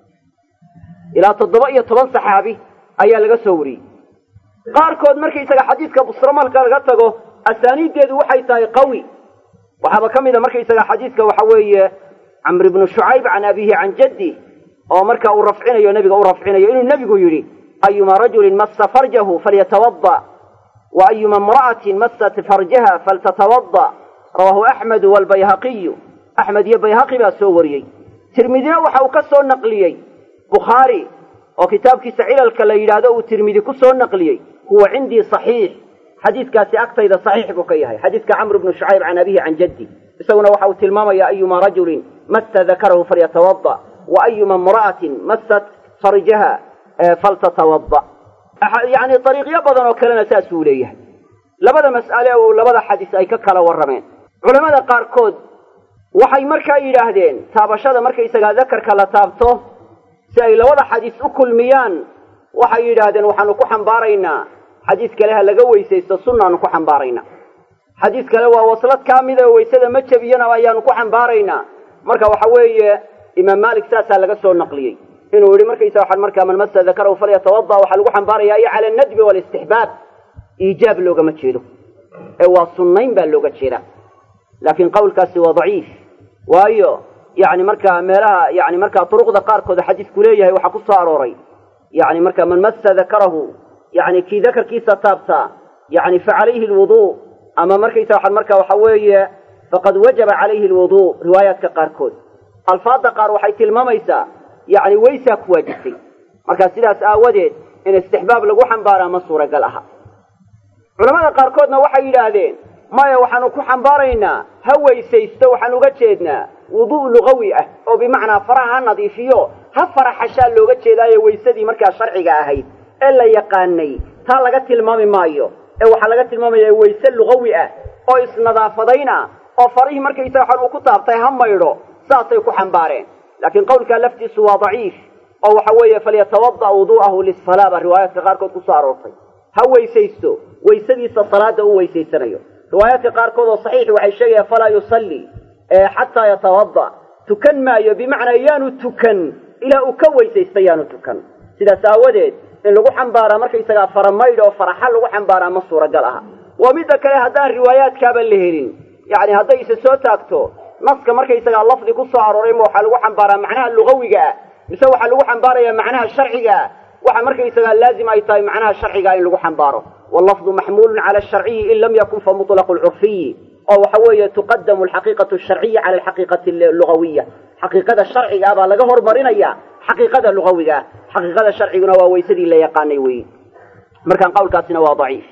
ilaa 17 saxaabi ayaa laga soo wariyey qaarkood markaysaga xadiidka busra marka laga tago asaaniideedu waxay tahay qawi waxaaba ka mid a markaysaga xadiidka waxa weeye camr ibnu shucayb can abihi can jaddi oo marka uu rafcinayo nabiga u rafcinayo inuu nabigu yidhi ayuma rajulin massa farjahu falyatawadda wa ayuma imra'atin massat farjaha faltatawadda rawaahu axmedu waalbayhaqiyu axmed iyo bayhaqi baa soo wariyey tirmidina waxa uu ka soo naqliyey bukhaari oo kitaabkiisa cilalka la yidhaahdo uu tirmidi ku soo naqliyey huwa cindii saxiix xadiidkaasi agtayda saxiix buu ka yahay xadiidka camr ibnu shucayb can abihi can jaddi isaguna waxa uu tilmaamaya ayuma rajulin massa dakarahu falyatawadda wa ayuma imra'atin massat farjaha faltatawadda yacni dariiqyo badan oo kalena saasuu leeyahay labada mas'ale oo labada xadiis ay ka kala warrameen culamada qaarkood waxay markaa yidhaahdeen taabashada markaysagaa dakarka la taabto si ay labada xadiis u kulmiyaan waxay yidhaahdeen waxaanu ku xambaaraynaa xadiis kale ha laga weysaysto sunnaanu ku xambaaraynaa xadiis kale waa waslad kaa mida oo weysada ma jebiyana ayaanu ku xambaaraynaa marka waxa weeye imaam maalik saasaa laga soo naqliyey inuu yidhi markaysa waxaan markaa man massa dakarahu falyatawadda waxaa lagu xambaarayaa iyo cala alnadbi waalistixbaab iijaab loogama jeedo ee waa sunnayn baa looga jeedaa laakiin qowlkaasi waa daciif waayo yani markaa meelaha yani markaa turuqda qaarkooda xadiisku leeyahay waxaa ku soo arooray yani marka man massa dakarahu yani kii dakarkiisa taabtaa yani facalayhi lwuduu ama markaysa waxaan markaa waxa weeye faqad wajaba calayhi lwuduu riwaayaadka qaarkood alfaada qaar waxay tilmaamaysaa yani weysaa ku waajibtay marka sidaas aawadeed in istixbaab lagu xambaaraa ma suuragal aha culamada qaarkoodna waxay yidhaahdeen maya waxaanu ku xambaaraynaa ha weysaysto waxaan uga jeednaa wuduu lugawi ah oo bimacnaa faraha ha nadiifiyo ha faraxashaa looga jeedaayo weysadii markaa sharciga ahayd ee la yaqaanay taa laga tilmaami maayo ee waxaa laga tilmaamaya weyse lugawi ah oo isnadaafadayna oo farihii markaysa waxaan uu ku taabtay ha maydho saasay ku xambaareen laakiin qowlkaa laftiisu waa daciif oo waxa weeye falyatawadda wudu'ahu lisalaa baa riwaayaadka qaarkood ku soo aroortay ha weysaysto weysadiisa salaada u weysaysanayo riwaayaadka qaarkood oo saxiix waxay sheegayaan falaa yusalli xataa yatawadda tukan maayo bimacnaa yaanu tukan ilaa uu ka weysaysta yaanu tukan sidaas aawadeed in lagu xambaaraa markaysagaa faramaydh oo faraxa lagu xambaaraa ma suuragal aha ومدة كله هذا الروايات كابل لهلين يعني هذا يسسو تاكتو نصك مركا يسقى اللفظ كسو عروريم وحلو حنبارا معناها اللغوي مسوى حلو حنبارا معناها الشرعي وحا مركا يسقى لازم أيطاي معناها الشرعي إن لغو حنباره واللفظ محمول على الشرعي إن لم يكن فمطلق العرفي أو حوية تقدم الحقيقة الشرعية على الحقيقة اللغوية حقيقة الشرعي أبا لقهر مرينيا حقيقة اللغوية حقيقة الشرعي نوا ويسدي لا يقاني وي مركان قول كاسنا ضعيف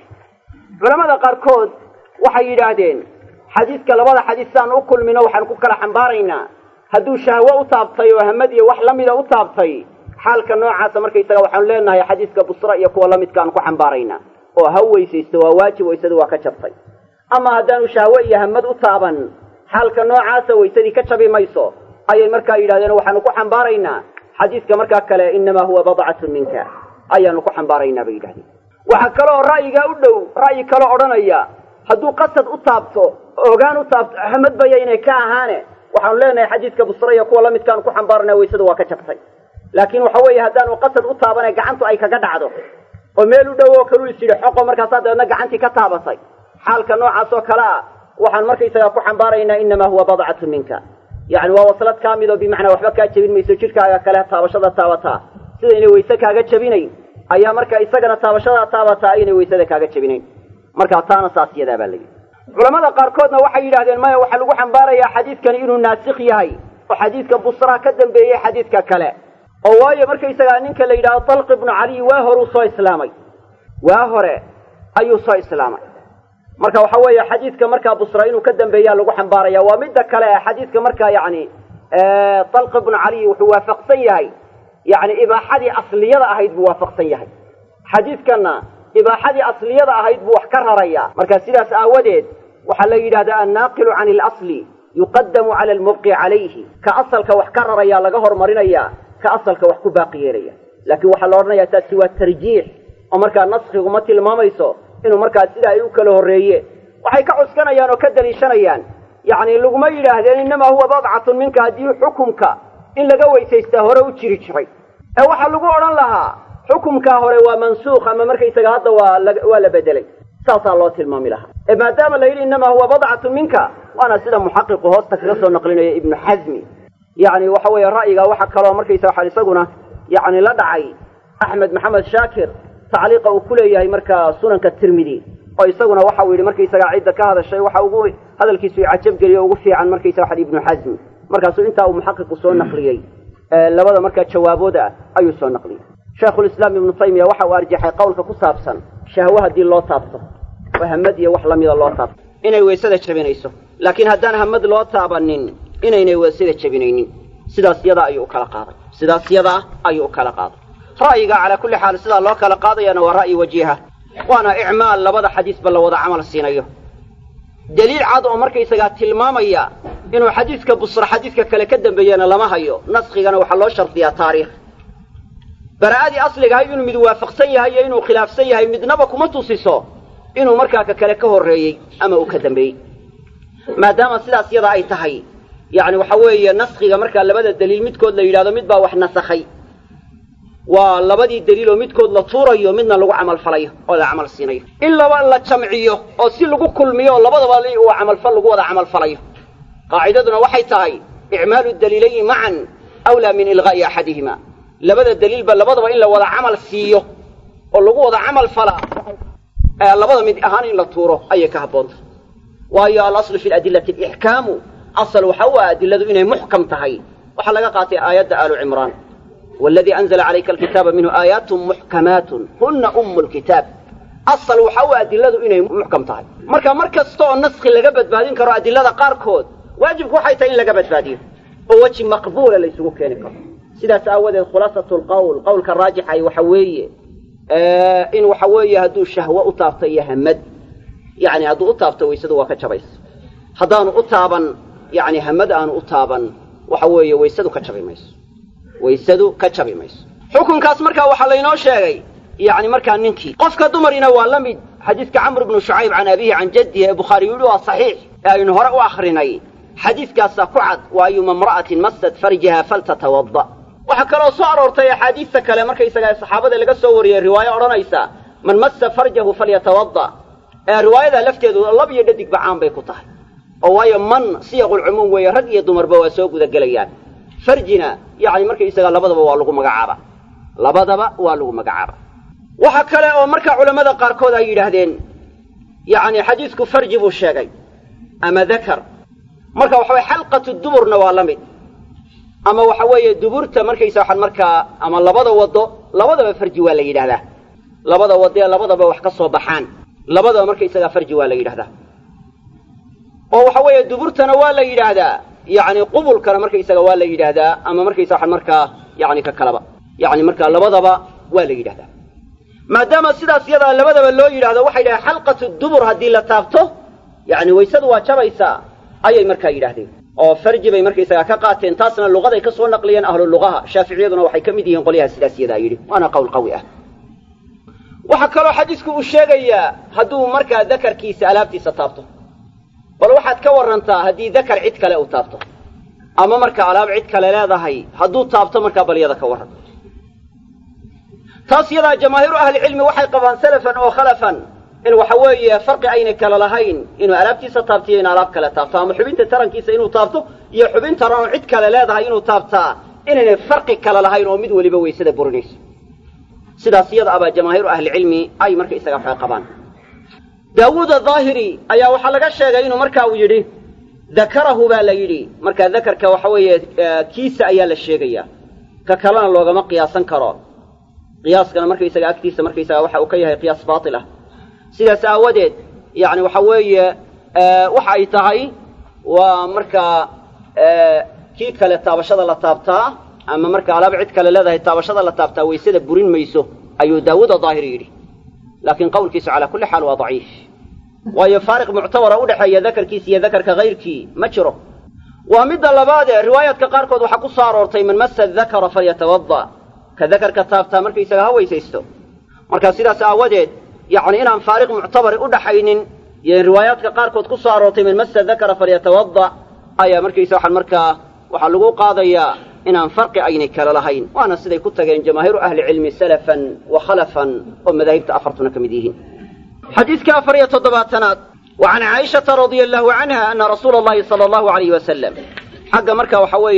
علماء قاركود waxay yiraahdeen xadiiska labada xadiisaan u kulmino waxaan ku kala xambaaraynaa haduu shahwa u taabtay oo hamad iyo wax lamida u taabtay xaalka noocaas markay isaga waxaan leenahay xadiiska busra iyo kuwa lamidkaan ku xambaaraynaa oo haweysaysto waa waajib weysadu waa ka jabtay ama hadaan shahwa iyo hamad u taaban xaalka noocaas weysadii ka jabi mayso ayay markaa yiraahdeen waxaan ku xambaaraynaa xadiiska markaa kale inma huwa bad'atun minka ayaan ku xambaaraynaa bay yiraahdeen waxa kale oo ra'yiga u dhow ra'yi kale oranaya hadduu qasad u taabto ogaan u taabto ahmed bay inay ka ahaane waxaan leenahay xadiiska busraya kuwa la midkaan ku xambaarnaa weysadu waa ka jabtay laakiin waxa weeye haddaan qasad u taabanay gacantu ay kaga dhacdo oo meel u dhow oo kale u sidii xoqo markaas aad gacantii ka taabatay xaalka noocaas oo kala waxaan markaysaga ku xambaaraynaa inma huwa bad'atun minka yani waa waslad kaamido bimaana waxba ka jabin mayso jirkaaga kale taabashada taabata sida inay weysa kaaga jabinay ayaa marka isagana taabashada taabata inay weysada kaaga jabinay marka taana saasiyada baa leeyahay culimada qaarkoodna waxay yiraahdeen maya waxa lagu xambaarayaa xadiidkan inuu naasikh yahay oo xadiidka busra ka dambeeyay xadiidka kale oo waayo marka isaga ninka la yiraahdo Talq ibn Ali waa hore soo islaamay waa hore ayuu soo islaamay marka waxa weeye xadiidka marka busra inuu ka dambeeyaa lagu xambaarayaa waa mid kale xadiidka marka yaani Talq ibn Ali wuxuu waafaqsan yahay يعني إباحة أصلية أهيد بوافقسن يهي حديث كنا إباحة أصلية أهيد بوحكرها ريا مركز سلاس آوديد وحليل هذا الناقل عن الأصل يقدم على المبقي عليه كأصل كوحكرها ريا لقهر مرينيا كأصل كوحكو باقي ريا لكن وحلورنا يتسوى الترجيح ومركز نسخ ومثل ما ميسو إنه مركز سلا يوكله الرئيه وحيك عسكنا يانو كدني شنيان يعني لقمي هذا إنما هو بضعة منك هدي حكمك إن لقوا يستهره وتشري waxa lagu oran lahaa xukunka hore waa mansuukh ama markay isaga hadda waa la bedelay saasa loo tilmaami lahaa maadaama la yiri inma huwa bad'atu minka wana sida muhaqqiq hoosta kaga soo naqlinaya ibn hazmi yani waxa weeye ra'yiga waxa kale markay waxa isaguna yani la dhacay ahmed maxamed shaakir taaliqa uu ku leeyahay marka sunanka tirmidhi oo isaguna waxa uu yiri markay isaga ciida ka hadashay waxa ugu hadalkiisu cajab galiyo ugu fiican markay waxa ibn hazmi markaas inta uu muhaqqiq soo naqliyay labada marka jawaabooda ayuu soo naqliyay sheekhu islaam ibn taymiya waxa uu arjaxay qowlka ku saabsan shahwaha hadii loo taabto wahamad iyo wax lamida loo taabto inay weysada jabinayso laakiin haddaan hamad loo taabanin inaynay weysada jabinaynin sidaas yada ayuu kala qaaday ra'yiga ala kulli xaal sida loo kala qaadayana waa ra'yi wajiha waana i'maal labada xadiis bal wada amal siinayo daliil cad oo markaysaga tilmaamaya inuu xadiiska busra xadiiska kale ka dambeeyana lama hayo naskhigana waxa loo shartiyaa taariikh baraadi asliga inuu mid waafaqsan yahay inuu khilaafsan yahay midnaba kuma tusiso inuu markaa ka kale ka horeeyay ama uu ka dambeeyay maadaama sidaas yada ay tahay yani waxa weeye naskhiga marka labada daliil midkood la yiraahdo mid baa wax nasakhay waa labadii daliil oo midkood la tuurayo midna lagu amal falayo oo la amal siinayo illa la jamciyo oo si lagu kulmiyo labadaba uu amal fal lagu wada amal falayo قاعدتنا waxay tahay i'maal ad-dalilayn ma'an awla min ilgha'i ahadihima labada daliil ba labadaba in la wada amal siiyo oo lagu wada amal fala labada mid ahaan in la tuuro ay ka haboonto waayo al-asl fi al-adillati al-ihkam asl wa adilladu inay muhkam tahay waxa laga qaatay aayada alu imran والذي أنزل عليك الكتاب منه آيات محكمات هن الكتاب أصل وحوا أدلة إنه محكم tahay marka stoo naskhi laga badbaadin karo adillada qaarkood واجب waxay tahay in laga badbaadiyo oo waji maqbuul la isugu keenin karo sidaas aawadeed khulaasatu qawlka raajix ay waxa weeye haduu shahwa u taabto iyo hamad yani haduu u taabto weysadu waa ka jabays hadaan u taaban yani hamad aan u taaban waxa weeye weysadu ka jabi mayso xukunkaas marka waxa la inoo sheegay يعني marka ninkii qofka dumarina waa la mid xadiiska Amr ibn Shu'ayb an abihi an jaddihi Bukhari waa sahih ay hore u akhrinay xadiiskaas ku cad waayu mamra'atin massat farjaha faltatawadda waxa kale oo soo aroortay xadiiska kale markay isaga saxaabada laga soo wariyay riwaayo oranaysa man massa farjahu falyatawadda riwaayada lafteedu lab iyo dhadig bacaan bay ku tahay oo waayo man siyaqul cumuum weeye rag iyo dumarba waa soo guda gelayaan farjina yani markaysaga labadaba waa lagu magacaaba waxa kale oo marka culimada qaarkood ay yidhaahdeen yani xadiisku farji buu sheegay ama dakar marka waxa weeye xalqatu duburna waa la mid ama waxa weeye duburta markaysaa waxaan markaa ama labada labadaba farji waa la yidhahdaa labada wado labadaba wax ka soo baxaan labadaba markaysaga farji waa la yidhahdaa oo waxa weeye duburtana waa la yidhaahdaa yani qubulkana markaysaga waa la yidhaahdaa ama markaysaa waxaan markaa yani ka kalaba yani markaa labadaba waa la yidhahdaa maadaama sidaas iyadaa labadaba loo yidhaahdo waxay dhahay xalqatu dubur haddii la taabto yani waysadu waa jabaysaa ayay markaa yidhaahdeen oo farji bay markaysagaa ka qaateen taasna luqaday ka soo naqliyeen ahlu luqaha shaaficiyaduna waxay ka mid yihiin qolyaha sidaas iyadaa yidhi waana qowl qawi ah waxaa kaloo xadiisku uu sheegayaa hadduu markaa dakarkiisa alaabtiisa taabto bal waxaad ka warrantaa haddii dakar cid kale uu taabto ama marka alaab cid kale leedahay hadduu taabto markaa balyada ka warran taas yadaa jamaahiiru ahlicilmi waxay qabaan salafan oo khalafan in waxa weeye farqi aynay kala lahayn inuu alaabtiisa taabtiyo in alaab kale taabto ama xubinta tarankiisa inuu taabto iyo xubin taran oo cid kale leedahay inuu taabtaa inaynay farqi kala lahayn oo mid weliba waysada burinayso sidaas iyada abaa jamaahiiru ahlicilmi ay marka isaga waxay qabaan daawuud ahaahiri ayaa waxaa laga sheegay inuu marka uu yidhi dakarahu baa la yidhi markaa dakarka waxa weeye kiisa ayaa la sheegaya ka kalena loogama qiyaasan karo qiyaaskana markaysaga agtiisa markaysaga waxa uu ka yahay qiyaas baatil ah sidaas aawadeed yani waxa weeye waxa ay tahay waa markaa kii kale taabashada la taabtaa ama marka alaab cid kale leedahay taabashada la taabtaa waysada burin mayso ayuu daawuud ahaahiri yidhi laakiin qowlkiisu calaa kulli xaal waa daciif waayo faariq muctabara u dhexeeya dakarkiisa iyo dakarka kayrkii ma jiro waa midda labaadee riwaayaadka qaarkood waxaa ku soo aroortay man massa dakara falyatawada ka dakarka taabtaa markaysaga ha weysaysto marka sidaas aawadeed yani inaan faariq muctabari u dhaxaynin iyo in riwaayaadka qaarkood ku soo aroortay man massa dakara falyatawada ayaa markaysa waxaan markaa waxaa lagu qaadayaa inaan farqi aynay kala lahayn waana siday ku tageen jamaahiiru ahli cilmi salafan wa khalafan oo madaahibta afartuna ka mid yihiin xadiiska 47aad وعن عائشة رضي الله عنها أن رسول الله صلى الله عليه وسلم حق مركا وحوي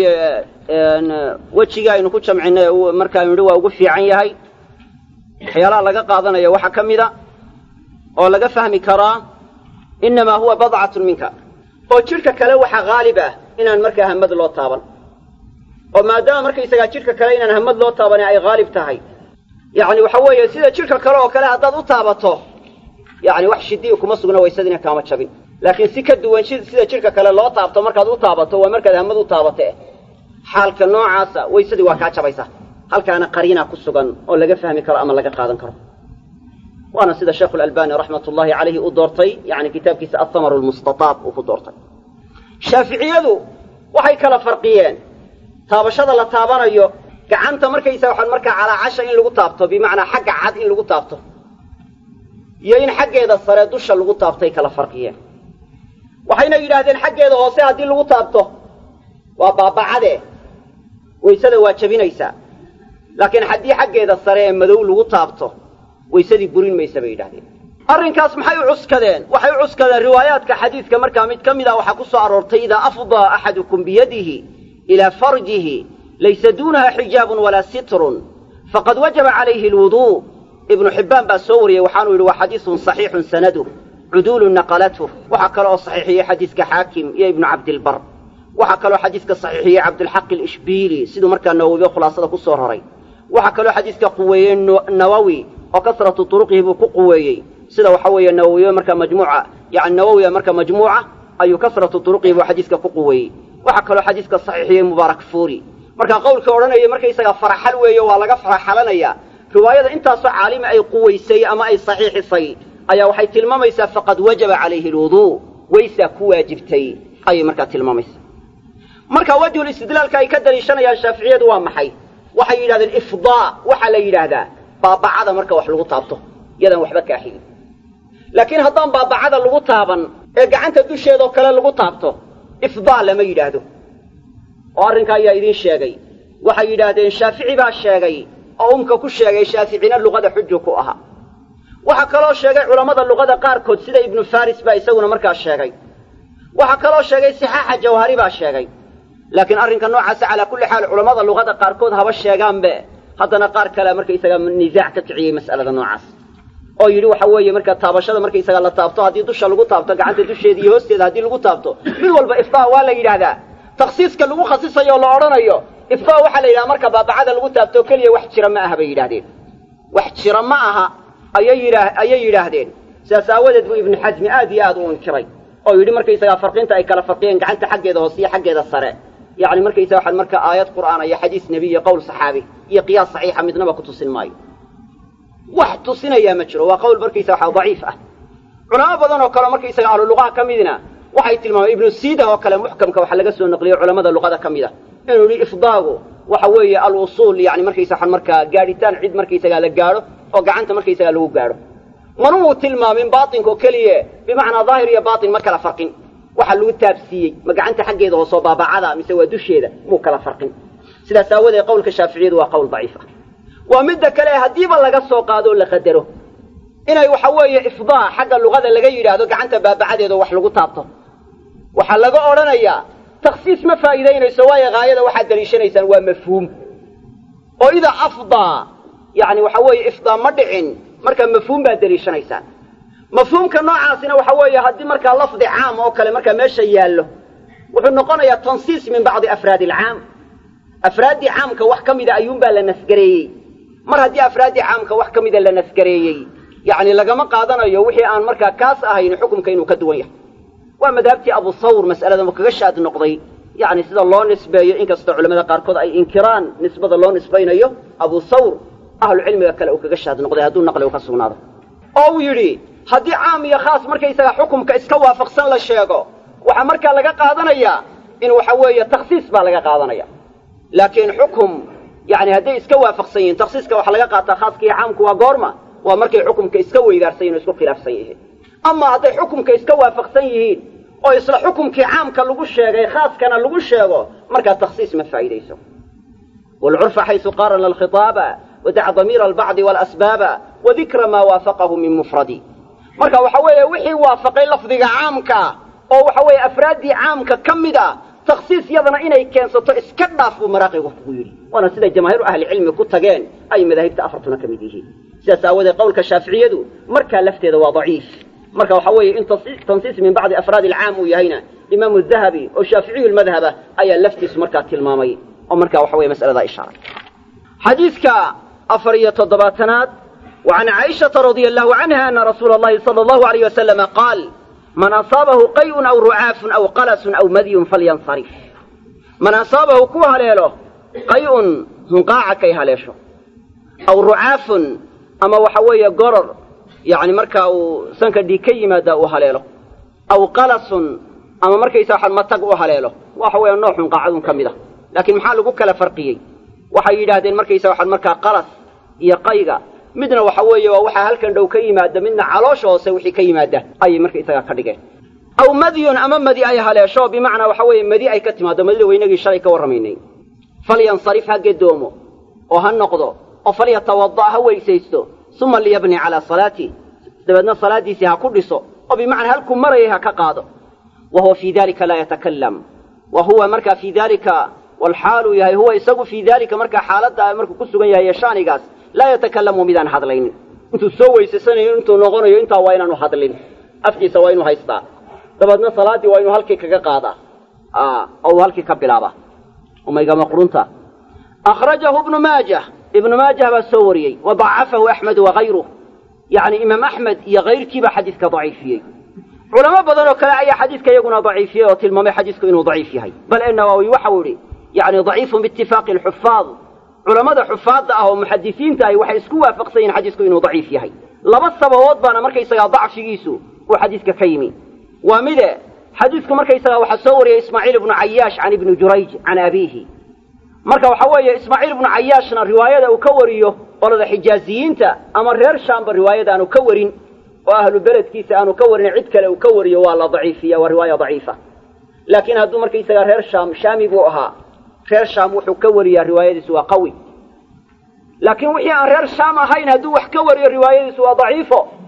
وجهي إنه كنت سمعنا مركا يدوا وقفي عن يهي حيالا لقى قاضنا يا وحا كمذا أو لقى فهمي كرا إنما هو بضعة منك أو تلك كلوحة غالبة إن المركا همد الله طابا وما دام مركا يسجى تلك كلا إن همد الله طابا أي غالب تهي يعني وحوي سيدا تلك كلا وكلا هداد طابته يعني wax shidii kuma sugna waysadina kaama jabin laakiin si ka duwan sida jirka kale loo taabto markaad u taabato waa markaad hamad u taabato xaalka noocaasa waysadii waa ka jabaysa halkaana qariina ku sugan oo laga fahmi karo ama laga qaadan karo waana sida Sheekh Al-Albani rahmatullahi alayhi u doortay yani kitaabkiisa Ath-Thamar al-Mustatab uu ku doortay Shaafi'iyadu waxay kala farqiyeen taabashada la taabanayo gacanta markaysa waxaan markaa calaacasha in lagu taabto bi macna xagga cad in lagu taabto iyo in xaggeeda sare dusha lagu taabtay kala farqiyeen waxayna yiraahdeen xaggeeda hoose hadii lagu taabto waa baabacade waysada waa jabinaysa laakiin hadii xaggeeda sare ee madow lagu taabto waysadii burin maysa bay yiraahdeen arrinkaas maxay u cuskadeen waxay u cuskadeen riwaayaadka xadiiska markaa mid kamid ah waxa ku soo aroortay ida afda ahadukum biyadihi ila farjihi laysa dunaha hijabun wala sitrun faqad wajaba alayhi alwudu' ابن حبان باسوري وحانو يلو حديث صحيح سنده عدول نقلته وحكى صحيحية حديث كحاكم يا ابن عبد البر وحكى حديث كصحيحية عبد الحق الإشبيلي سيدو مركا النووي خلاصة كسورهري وحكى حديث كقوي النووي وكثرة طرقه بقوي سيدو وحوي النووي مركا مجموعة يعني النووي مركا مجموعة أي كثرة طرقه وحديث كقوي وحكى حديث كصحيحية مبارك فوري مركا قول كورانا مركا يساق فرح حلوي ولا فرح حلنا رواية انت عالم أي قويسي أما أي صحيحي أي وحي تلماميسا فقد وجب عليه الوضوء ويسا كواجبتي أي مركا تلماميسا مركا وجه الاستدلال كاي كدر يشان يا شافعية دوام محي وحي إلى هذا الإفضاء وحل إلى هذا بابا عذا مركا وحلقو طابته يدا وحبك أحيل لكن هضان بابا عذا لغو طابا قعنت دوش يدو كلا لغو طابته إفضاء لما يلاهدو وارن كاي إذين شاقي وحي إلى هذا الشافعي باش شاقي أمك كل شيء شافعين اللغة حجك أها waxa kaloo sheegay culamada luqada qaarkood sida ibnu faris baa isaguna markaa sheegay waxa kaloo sheegay sixaaxa jawhari baa sheegay laakiin arrinka noocaas ala kulli xaal culamada luqada qaarkood haba sheegaanbe haddana qaar kale markaysaga nisaac ka kiciyay mas'alada noocaas oo yidhi waxa weeye marka taabashada markaysaga la taabto haddii dusha lagu taabto gacanta dusheeda iyo hoosteeda haddii lagu taabto mid walba iftaa waa la yidhaahdaa takhsiiska lagu khasisayo la odhanayo iftaa waxaa la yidhaha marka baabacada lagu taabto keliya wax jira ma aha bay yidhahdeen wax jira ma aha ayay yidhaahdeen sidaas aawadeed buu ibnu xasmi aad iyo aad u inkiray oo yidhi markaysagaa farqinta ay kala farqiyeen gacanta xaggeeda hoose iyo xaggeeda sare yacni markaysaga waxaad marka aayad qur'aan iyo xadiis nebi iyo qowl saxaabi iyo qiyaas saxiixa midnaba ku tusin maayo wax tusinayaa ma jiro waa qowl markaysaga waxa daciif ah culamo badan oo kale markaysaga ahlu luqaha ka midna waxay tilmaameen ibnu siida oo kale muxkamka waxa laga soo naqliyay culamada luqada ka mid ah inuu yidhi ifdaagu waxa weeye al-usuul yacni markaysaga waxaan markaa gaadhitaan cid markaysaga la gaadho oo gacanta markaysaga lagu gaadho manuu tilmaamin baatinko keliya bimacnaa daahir iyo baatin ma kala farqin waxa lagu taabsiiyey ma gacanta xaggeeda hoosoo baabacada mise waa dusheeda muu kala farqin sidaas aawadeed qowlka shaaficiyadu waa qowl daciif ah waa midda kale haddiiba laga soo qaado o la qadaro inay waxa weeye ifdaa xagga luqada laga yidhaahdo gacanta baabacadeeda wax lagu taabto waxaa laga odhanayaa takhsiis ma faa'iidaynayso waayo haayada waxaad daliishanaysaan waa mafhuum oo idaa afdaa yacni waxa weeye ifdaa ma dhicin marka mafhuum baad daliishanaysaan mafhuumka noocaasina waxa weeye haddii markaa lafdi caam oo kale markaa meesha yaallo wuxuu noqonayaa tansiis min bacdi afraadi alcaam afraaddii caamka wax ka mida ayuunbaa la nasgareeyey mar haddii afraaddii caamka wax ka mida la nasgareeyey yacni lagama qaadanayo wixii aan markaa kaas ahayn xukumka inuu ka duwan yahay waa madhabtii abu thawr mas'aladan kaga shaad noqday yacni sida loo nisbeeyo inkastoo culamada qaarkood ay inkiraan nisbada loo nisbaynayo abu thawr ahlu cilmiga kale uu kaga shaad noqday hadduu naqli u ka sugnaado oo uu yidhi haddii caam iyo khaas markaysaga xukumka iska waafaqsan la sheego waxaa markaa laga qaadanayaa in waxa weeye takhsiis baa laga qaadanaya laakiin xukum yani hadday iska waafaqsan yihiin takhsiiska waxaa laga qaataa khaaska iyo caamku waa goorma waa markay xukumka iska weydaarsan yihin o isku khilaafsan yihiin ama hadday xukumka iska waafaqsan yihiin oo isla xukumkii caamka lagu sheegay khaaskana lagu sheego markaa takhsiis ma faa'iidayso waalcurfa xaysu qaarana alkhitaaba wadaca damiira albacdi waalasbaaba wadikra maa waafaqahu min mufradi marka waxa weeye wixii waafaqay lafdiga caamka oo waxa weeye afraaddii caamka ka mid a takhsiis yadana inay keensato iska dhaaf buu maraaqigu kugu yidhi waana siday jamaahiiru ahli cilmi ku tageen ay madaahibta afartuna ka mid yihiin sidaas aawadeed qowlka shaaficiyadu markaa lafteeda waa daciif marka waxa weeye in tansiis min bacdi afraadi alcaam uu yahayna imaamu dahabi oo shaaficiyu lmadhaba ayaa laftiisu markaa tilmaamay oo markaa waxa weye mas'aladaa ishaaray xadiidka 47 وعن عائشة رضي الله عنها أن رسول الله صلى الله عليه وسلم قال من أصابه قيء أو رعاف أو قلس أو مذي فلينصرف من أصابه كوها ليله قيء هنقاع كيها ليشه أو رعاف أما وحوية قرر يعني مركا أو سنك دي كي مادا ليله أو قلس أما مركا يساح المتق ليله وحوية النوح هنقاعدون كمده لكن محال قكلا فرقيي وحي يدادين مركا يساح المركا قلس يقيقا midna waxa weeye waa waxa halkan dhow ka yimaada midna caloosh hoose wixii ka yimaada ay marka isaga ka dhigeen aw madiyun ama madi ay haleesho bimaana waxa weeye madi ay ka timaado madida weynagii shalay ka waramaynay falyansarif ha gedoomo oo ha noqdo oo falyatawadda ha weysaysto thumma liyabni ala salati dabadna salaadiisi ha ku dhiso oo bimaana halku maray ha ka qaado wa huwa fi dhalika la yatakallam wa huwa marka fi dhalika wal halu yahay huwa isagu fi dhalika marka xaaladda marka ku sugan yahay shaanigaas لا يتكلم ميدان هادلين انتو سوى يسسنين انتو نغنيو انتا وينانو هادلين افتيسا وينو هايستا دبادنا صلاتي وينو هالكي كاقا قادا او هالكي كبلابا وما يقام قرونتا اخرجه ابن ماجه بالسوري وضعفه احمد وغيره يعني امام احمد يغير كيبا حديثك ضعيفيه علماء بدنوا كلا اي حديثك يقولون ضعيفيه وتلمامي حديثك انه ضعيفيه بل انه وحوري يعني ضعيف باتفاق الحفاظ culamada xufaadda ah oo muxadisiinta ay waxay isku waafaqsan xadiisku inuu daciif yahay laba sababood baana markaysaga dacfigiisu uu xadiiska ka yimi waa mide xadiisku markaysaga waxa soo wariyay Ismaaciil ibn Ayyash an ibn Jurayj an abihi marka waxa weeye Ismaaciil ibn Ayyashna riwaayada uu ka wariyo qolada xijaaziyiinta ama reer Shaam riwaayada aanu ka warin oo ahlu beledkiisa aanu ka warin cid kale uu ka wariyo waa la daciifiya waa riwaaya daciifa laakiin hadduu markaysaga reer Shaami buu ahaa reer Shaam wuxuu ka wariyaa riwaayadiisu waa qawi laakiin wixii aan reer Shaam ahayn hadduu wax ka wariyo riwaayadiisu waa daciifo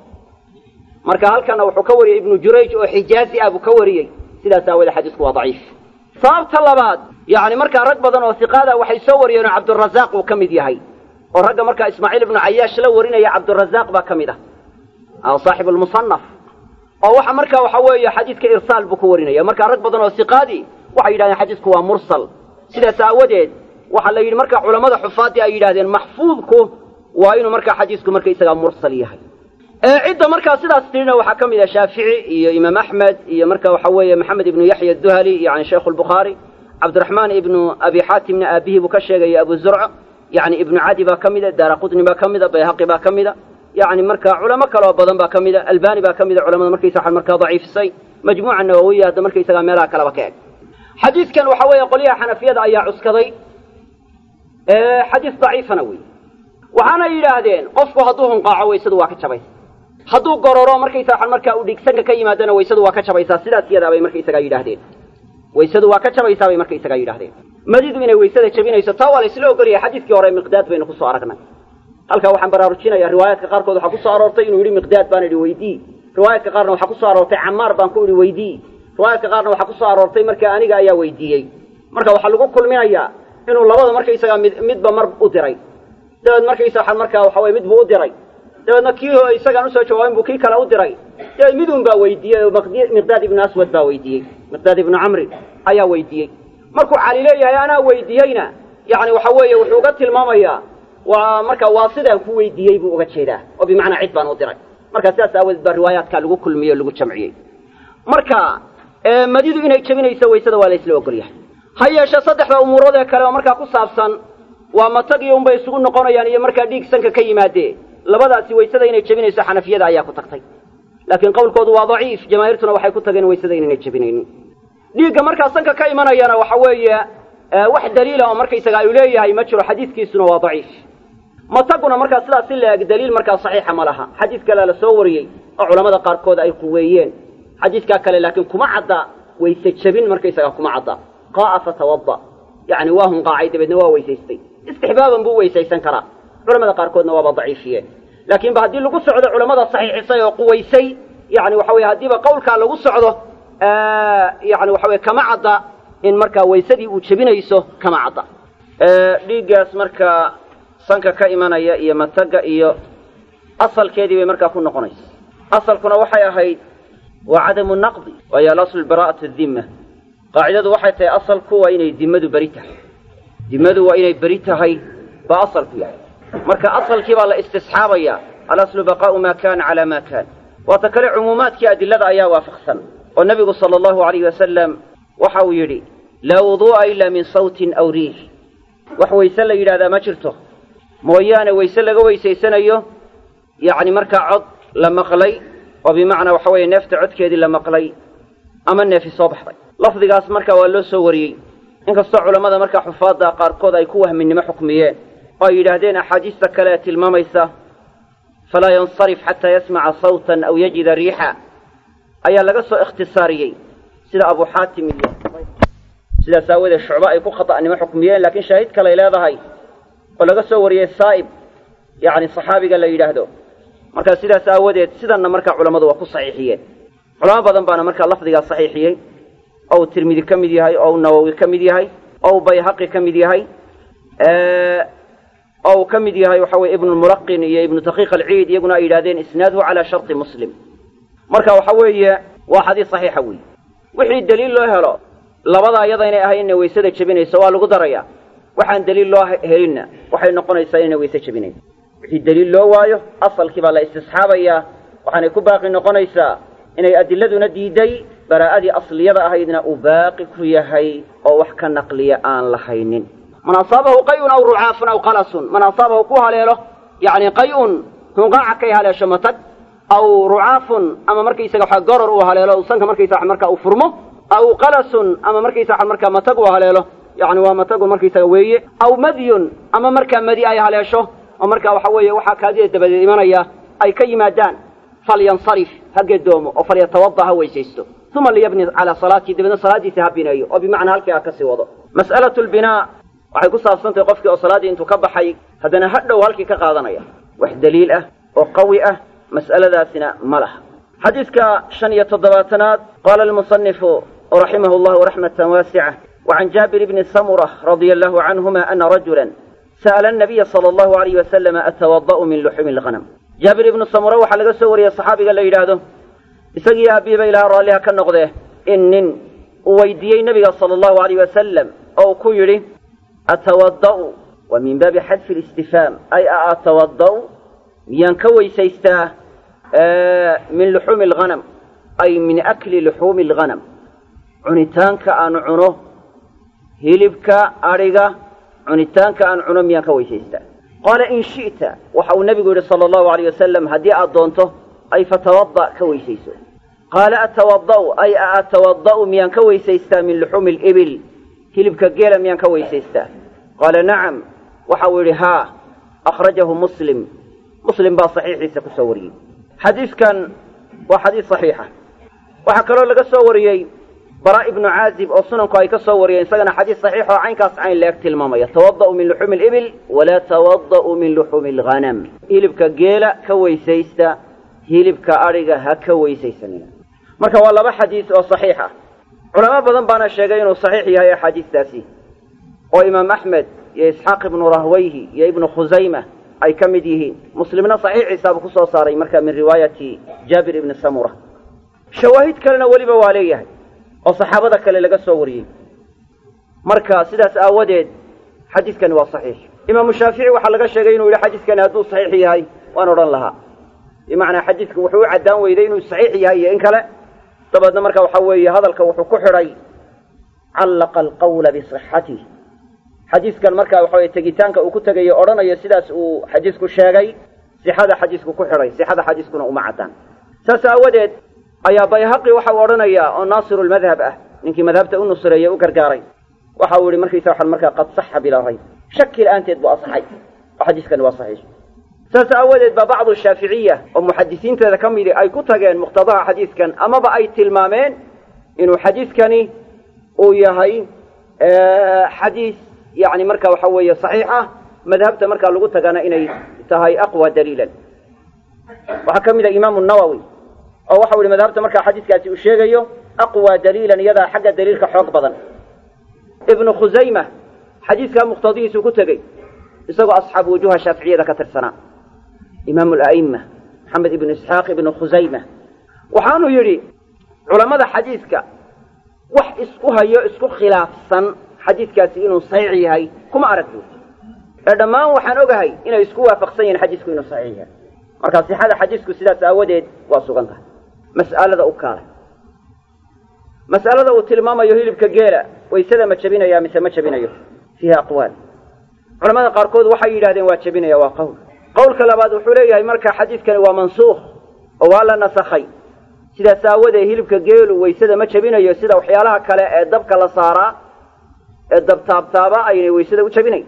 marka halkana wuxuu ka wariyay ibnu jurayj oo xijaazi abu ka wariyay sidaas aawada xadiisku waa daciif sababta labaad yani marka rag badan oo siqaada waxay soo wariyeen Abdurrazzaq uu kamid yahay oo ragga marka Ismaaciil ibn Ayyash la warinaya Abdurrazzaq ba kamid ah saaxib al-musannaf oo waxa marka waxa weeye xadiiska irsaal buu ku warinaya marka rag badan oo siqaadi waxay yiraahdeen xadiisku waa mursal sidaas aawadeed waxa la yiri marka culimada xufaadi ay yiraahdeen mahfuudku waa inuu marka xadiisku marka isaga mursal yahay cidda marka sidaas tirina waxa kamid ah Shaafici iyo Imam Ahmad iyo marka waxa weeye Maxamed ibn Yahya ad-Duhali yani Sheikh al-Bukhari Abdurrahman ibn Abi Hatim abihi buu ka sheegay Abu Zur'a yani ibn Adi ba kamida Daraqutni ba kamida Bayhaqi ba kamida يعني مركا علماء كلا بدن با كميدا الباني با كميدا علماء مركي صح مركا ضعيف سي مجموعة النووية هذا مركي سلام يلا كلا بكاك حديث كان وحوي قليها حنفية أي عسكري حديث ضعيف نووي وحنا يرادين قفوا هدوهم قاعوا ويسدوا كشبي هدو قرروا مركي صح مركا وديك سنك كي ما دنا ويسدوا كشبي ساسيرات يدا بي مركي سجى يرادين ويسدوا كشبي سوي مركي سجى يرادين مزيد من ويسد شبينا يستطاول يسلو قريه حديث كوري مقداد بين خصوصا عرقنا halka waxaan baraarujinayaa riwaayadka qaar kood waxa ku soo aroortay inuu yiri miqdaad baan idin weydii riwaayadka qaarna waxa ku soo aroortay Ammar baan ku idin weydii riwaayadka qaarna waxa ku soo aroortay marka aniga ayaa weydiiyay marka waxa lagu kulminayaa inuu labada marka isaga midba mar u diray dad marka isaga marka waxa way midba u diray dadna kiyo isaga u soo jawaabin buu kii kala u diray dad midun baa weydiiyay miqdaad ibn aswad baa weydiiyay miqdaad ibn amr ayaa weydiiyay markuu cali leeyahay ana weydiiyayna yani waxa weeye wuxuu ga tilmaamayaa ومركا واصدا ku weydiiyay buu uga jeedaa oo bimaana cid baan u diray marka sidaas aawad bar riwaayaadka lagu kulmiyo lagu jamciyay marka madidu inay jabinayso weysada waa la isla ogol yahay hayeesha saddexda umuurada kale oo marka ku saabsan waa matagi un bay isugu noqonayaan iyo marka dhiig sanka ka yimaadee labadaasi weysada inay jabinayso xanafiyada ayaa ku tagtay laakiin qowlkoodu waa daciif jamaahiirtuna waxay ku tageen weysada inay jabinaynin dhiigga marka sanka ka imanayana waxa weeye wax daliil ah oo marka isaga ay leeyahay ma jiro xadiiskiisuna waa daciif mataguna marka sidaas leeg daliil marka saxiixa ma laha xadiis kale la soo wariyay oo culimada qaar kood ay ku weeyeen xadiiska kale laakiin kuma cadda wayse jabin marka isaga kuma cadda qaafa tawadda yani waa hun qaacid badna waa waysaystay istihbaaban buu waysaysan kara culimada qaar koodna waa daciifiyeen laakiin ba hadii lagu socdo culimada saxiixisay oo quwaysay yani waxa weeye hadii ba qowlka lagu socdo yani waxa weeye kama cadda in marka waysadii uu jabinayso kama cadda dhiigaas marka sanka ka imanaya iyo mataga iyo asalkeedii bay markaa ku noqonaysa asalkuna waxay ahayd waa cadamu naqdi wa ya asl bara'at adh-dhimma qaacidadu waxay tahay asalku waa inay dimmadu bari tahay dimmadu waa inay bari tahay ba asalku yahay marka asalkii baa la istisxaabaya al-aslu baqa'u ma kana ala ma kana wa takali umumaadki adillada ayaa waafaqsan oo nabigu sallallahu alayhi wasallam waxa uu yiri la wudu'a illa min sawtin aw riih wax waysa la yiraahdaa ma jirto mooyaane wayse laga weysaysanayo yani marka cod la maqlay oo bimaana waxa weeye neefta codkeedii la maqlay ama neefi soo baxday lafdigaas marka waa loo soo wariyay inkastoo culimada marka xufaada qaar kood ay ku wahminimo xukmiyeen oo yiraahdeen axaadiista kale tilmaamaysa fala yansarif hatta yasma'a sawtan aw yajida riiha ayaa laga soo ikhtisaariyay sida Abu Hatim iyo sida saawada shucba ay ku khata'nimo xukmiyeen laakiin shaahid kale ay leedahay ولقى سوري السائب يعني صحابي قال له يجاهدوا مركز سيدا ساودت سيدا مركز علماء وقص صحيحية علماء بدن بانا مركز لفظ قال صحيحية أو الترمذي كمدي هاي أو النووي كمدي هاي أو بيهقي كمدي هاي أو كمدي هاي وحوي ابن الملقن ابن دقيق العيد يقول إيرادين إسناده على شرط مسلم مركز وحوي واحد صحيح حوي وحي الدليل له هلا لبضع يضين هاي إنه ويسد شبيني سؤال قدريا waxaan daliil loo helina waxay noqonaysaa inay weyse jabinay wixii daliil loo waayo asalkii baa la istisxaabaya waxaanay ku baaqi noqonaysaa inay adiladuna diiday baraa'adii asliyada ahaydna uu baaqi ku yahay oo wax ka naqliya aan lahaynin man asaabahu qay'un aw ru'aafun aw qalasun man asaabahu ku haleelo yani qay'un hunqaaca kay haleesho matag aw ru'aafun ama markaysaga waxa goror uu haleelo sanka markaysaga marka uu furmo aw qalasun ama markaysaga marka matag uu haleelo يعني ومتقو مركي سويه أو مديون أما مركا مدي أي هلاشو ومركا وحويه وحا كادية تبدي إيمانيا أي كي مادان فلينصرف هق الدوم وفليتوضأ هو يسيستو ثم ليبني على صلاتي دبنا صلاتي سهبين أيه وبمعنى هلكي أكسي وضع مسألة البناء waxay ku saabsantay qofkii oo salaadii intuu ka baxay hadana hadhow halkii ka qaadanaya wax daliil ah oo qawi ah mas'aladaasina ma laha حديثك شنية الضباطنات قال المصنف رحمه الله رحمة واسعة وعن جابر بن سمرة رضي الله عنهما أن رجلا سأل النبي صلى الله عليه وسلم أتوضأ من لحوم الغنم. جابر بن سمرة وحلق السوري الصحابي قال له هذا إسقي أبي بيلا راليها كالنقضة إن ويدي النبي صلى الله عليه وسلم أو كيري أتوضأ ومن باب حذف الاستفهام أي أتوضأ ينكوي سيستا من لحوم الغنم أي من أكل لحوم الغنم عنتانك أن عنه هلبك أريغا عنتانك أن عنه ينكوي سيستا قال إن شئت وحو النبي صلى الله عليه وسلم هدي أدونته أي فتوضأ كوي سيسو قال أتوضأ أي أتوضأ ميان كوي سيستا من لحوم الإبل هلبك جيلا ميان كوي سيستا قال نعم وحولها أخرجه مسلم با صحيح سكسوري حديث كان وحديث صحيحة وحكروا لك سوريي براء ابن عازب أو سنن كاي كسوريي سجن حديث صحيح وعين كاس عين لا يكتل ماما يتوضأ من لحوم الإبل ولا توضأ من لحوم الغنم هلبك جيلا كوي سيستا هلبك أريجا هكوي سيسنين marka waa laba xadiis oo saxiix ah culama badan baana sheegay inuu saxiix yahay xadiistaasi oo imaam Ahmed iyo Ishaq ibn Rahwayhi iyo ibn Khuzaymah ay kamid yihiin muslimna saxiixiisa ku soo saaray marka min riwaayati Jabir ibn Samurah shawaahid kalena waliba waa leeyahay oo saxaabada kale laga soo wariyay marka sidaas aawadeed xadiiskan waa saxiix imaam Shaafici waxa laga sheegay inuu yiri xadiiskan haduu saxiix yahay waan oran lahaa بمعنى حديثك وحو عدان ويدين صحيح يهي إن كلا طبعا مركا وحوي هذا الكوحو كحري علق القول بصحته حديث كان مركا وحوي تجيتانك وكنت جاي أرانا يسداس وحديثك الشاقي صحة حديثك كحري صحة حديثك ومعتان سأودت أيا بيهقي وحو أرانا يا ناصر المذهب إنك مذهبت النصرية وكرجاري وحاول مركي ساح المركا قد صح بلا ريب شكل أنت تبقى صحيح وحديث كان صحيح سأودت ببعض الشافعية ومحدثين تذكمي أي كتجان مقتضى حديث كان أما بأي تلمامين إنه حديث كاني وياهي حديث يعني مركا وحوية صحيحة مذهبت مركا لغوتها كان إني تهي أقوى دليلا وحكم إلى إمام النووي أو وحول مذهبت مركا حديث كاتي وشيغيو أقوى دليلا يذا حق دليل كحق بضن ابن خزيمة حديث كان مقتضيه سكتجي يسوى أصحاب وجوه الشافعية ذكتر سنة إمام الأئمة محمد بن إسحاق بن خزيمة وحانو يري علماء حديثك وح اسكوها يسكو خلاف سن حديثك إنه صحيحي هاي كما أردت إردمان وحانوغا هاي إنه يسكوها فقصين حديثك إنه صحيحي مركز هذا حديثك سيدة أودد واسوغنها مسألة ذا أكارة مسألة ذا أتلماما يهيل بكجيرة ويسدى ما تشبين يا مثل ما تشبين فيها أقوال علماء قاركود وحي يراهدين واتشبين يا واقول قول كلاباد وحوليه مركا حديث كان ومنسوخ ووالا نسخي سيدا ساوده هيلبك جيل ويسدا ما تشبينيو سيدا وحيالها كلا دبك لا سارا الدب تابتابا اي ويسدا وتشبيني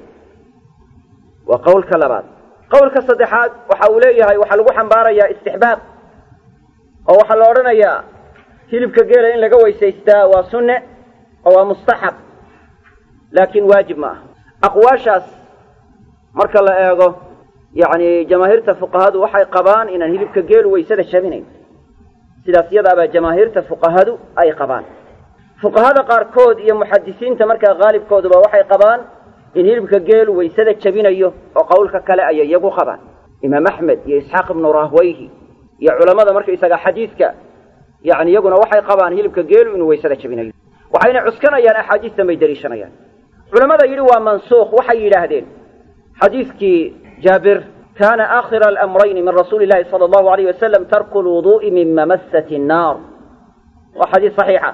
وقول كلاباد قول كصدحات وحوليه waxa lagu xambaaraya istixbaab oo waxa la oranayaa hilibka geela in laga weysaystaa waa sunne oo waa mustahab laakiin waajib ma aqwaashaas marka la eego يعني جماهير الفقهاء وحي قبان إن هلب كجيل ويسد الشبينين سلاسية أبا جماهير الفقهاء أي قبان فقهاء قار كود يا محدثين تمركا غالب كود وحي قبان إن هلب كجيل ويسد الشبينين وقولك كلا أي يجو قبان إمام أحمد يا إسحاق بن راهويه يا علماء مركا إسحاق حديثك يعني يجونا وحي قبان هلب كجيل إنه ويسد الشبينين وحين عسكنا يعني أحاديث ما يدريشنا يعني علماء يلوا منسوخ وحي لهذين حديثك جابر كان آخر الأمرين من رسول الله صلى الله عليه وسلم ترك الوضوء من ممسة النار وحديث صحيحة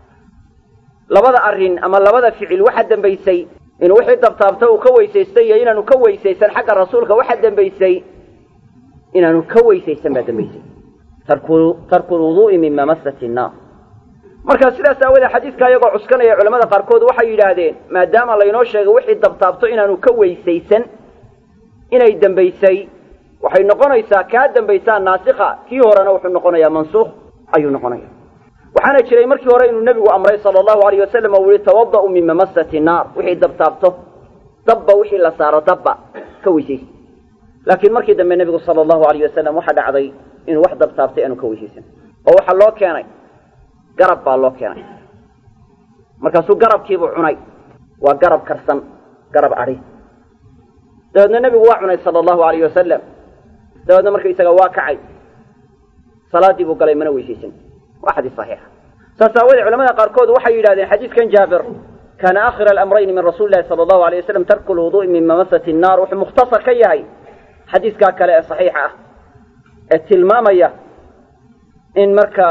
لبدا أرين أما لبدا فعل واحد بيسي إن واحد طبطابته كويسيستي إن نكويسيسن حق الرسول كواحد بيسي إن نكويسيسن بعد بيسي ترك الوضوء من ممسة النار marka sidaas awada xadiiska ayaga cuskanaya culimada qaarkood waxay yiraahdeen maadaama la inoo sheegay wixii dabtaabto inaanu ka weysaysan inay dambaysay waxay noqonaysaa ka dambaysaa naasikha kii horena wuxuu noqonayaa mansuukh ayuu noqonayaa waxaana jiray markii hore inuu nabigu amray sallallahu alayhi wasallam uu yiri tawaddu min mamassati naar wixii dabtaabto dabba wixii la saaro dabba ka weysaysan laakiin markii dambe nabigu sallallahu alayhi wasallam waxa dhacday inuu wax dabtaabtay aanu ka weysaysan ووحى الله كاني قرب بالله كاني مركزو قرب كيبو عني وقرب كرسن قرب عليه دهدنا النبي وعنى صلى الله عليه وسلم دهدنا مركز يسقى واقعي صلاة دي بقى لي منوي شيء واحد صحيح سأسأول علماء قاركود وحي إلى هذا الحديث كان جابر كان آخر الأمرين من رسول الله صلى الله عليه وسلم ترك الوضوء من ممسة النار وحي مختصر كيهي حديث كاكلا صحيحة التلمامية إن مركا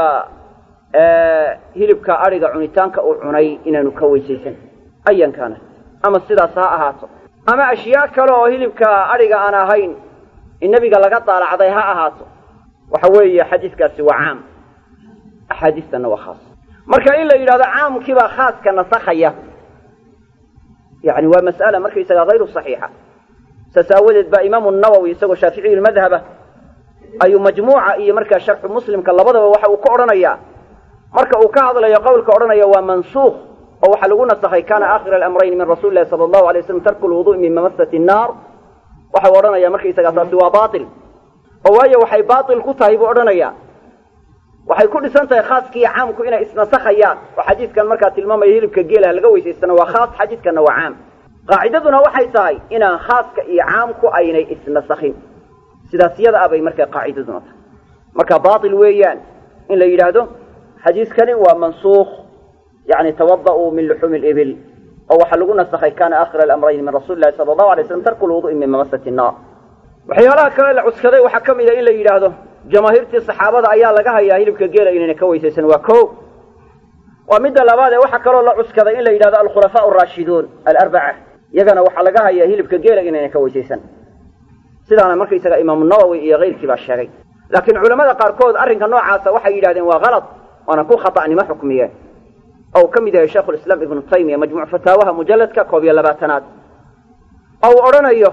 هلبك أرجع عنيتانك أو عني إن نكوي شيء أيا كانت أما الصدا ساء أما أشياء كلو هلبك أرجع أنا هين النبي قال لقطع على عضيها أهاتو وحوي حديث كسوى عام أحاديث أنه خاص مركا إلا إلى هذا عام كبا خاص كنصخية يعني ومسألة مركا يسأل غير صحيحة سساودت بإمام النووي يسوى شافعي المذهبة أي مجموعة أي مركا شرح مسلم كاللبضة وحا وكعرنيا مركا وكعض لي قول كعرنيا ومنسوخ أو حلقون الصحي كان آخر الأمرين من رسول الله صلى الله عليه وسلم ترك الوضوء من ممسة النار وحورنيا مركا يسأل سوى باطل وهي وحي باطل كتايب أورنيا وحي كل سنة خاص كي عام كإنا اسم سخيات وحديث كان مركات الماما يهلب كجيلها لقوي السنة وخاص حديث كان وعام قاعدتنا وحي تاي إنا خاص كي عام كأين اسم سخين سيداسية أبي مركا قاعدتنا مركا باطل ويان إن لا يرادو حديث كان ومنسوخ يعني توضأوا من لحوم الإبل أو حلقونا السخي كان آخر الأمرين من رسول الله صلى الله عليه وسلم ترك الوضوء من ممسة النار waxyaalaha kale la cuskaday waxa kamid ah in la yiraahdo jamaahirtii saxaabada ayaa laga hayaa hilibka geela inay ka weysaysan waa koow waa mid labaad waxa kale la cuskaday in la yiraahdo al-khulafa ar-rashidun al-arba'a yagana waxa laga hayaa hilibka geela inay ka weysaysan sidaana markay isaga imaam an-nawawi iyo qeyrkii baa sheegay laakiin culimada qaarkood arrinka noocaas waxa yiraahdeen waa qalad wana ku khataa'nimo xukmiyeen aw kamid ah sheekh al-islam ibn taymiyyah majmu' fataawaha mujalladka 22aad aw oranayo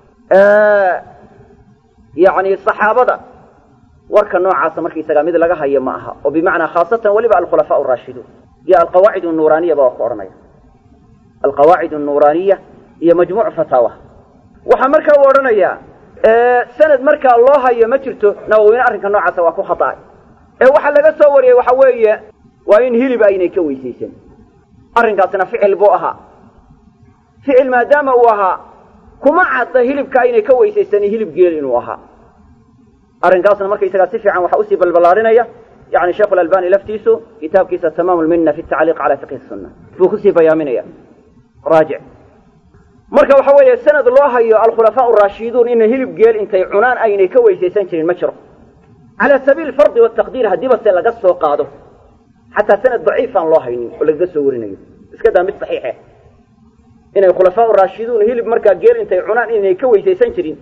يعني الصحابة ورك النوع عاصم مركي سجامد لجها هي معها وبمعنى خاصة ولبع الخلفاء الراشدون هي القواعد النورانية بأخبارنا القواعد النورانية هي مجموع فتاوى وحمرك ورنا يا سند مرك الله هي مجرته نوين أرك النوع عاصم وكو خطأ وحلا جسور وحوية وين هلي بأين كوي سيسن أرك عاصنا فعل بوها فعل ما دام وها كما عطى هلب كاينه ka weysaysan hilib geel inuu aha arinkaasna markay isaga si fiican waxa u sii balbalaarinaya yani Sheikh Al-Albani laftiisu kitabkiisa Tamamul Minna fi at-ta'liq ala fiqh as-sunnah buu ku sii bayaaminaya raaji marka waxa weeye sanad loo hayo al-khulafa ar-rashidun in hilib geel intay cunaan aynay ka weysaysan jirin ma jiro ala sabil fard wa taqdir hadiba se laga soo qaado hatta sanad daciif aan loo haynin oo laga soo warinayo iska daa mid saxiix ah إن الخلفاء الراشدون هي اللي بمركا جيل أنت يعنان إن يكوي سنجرين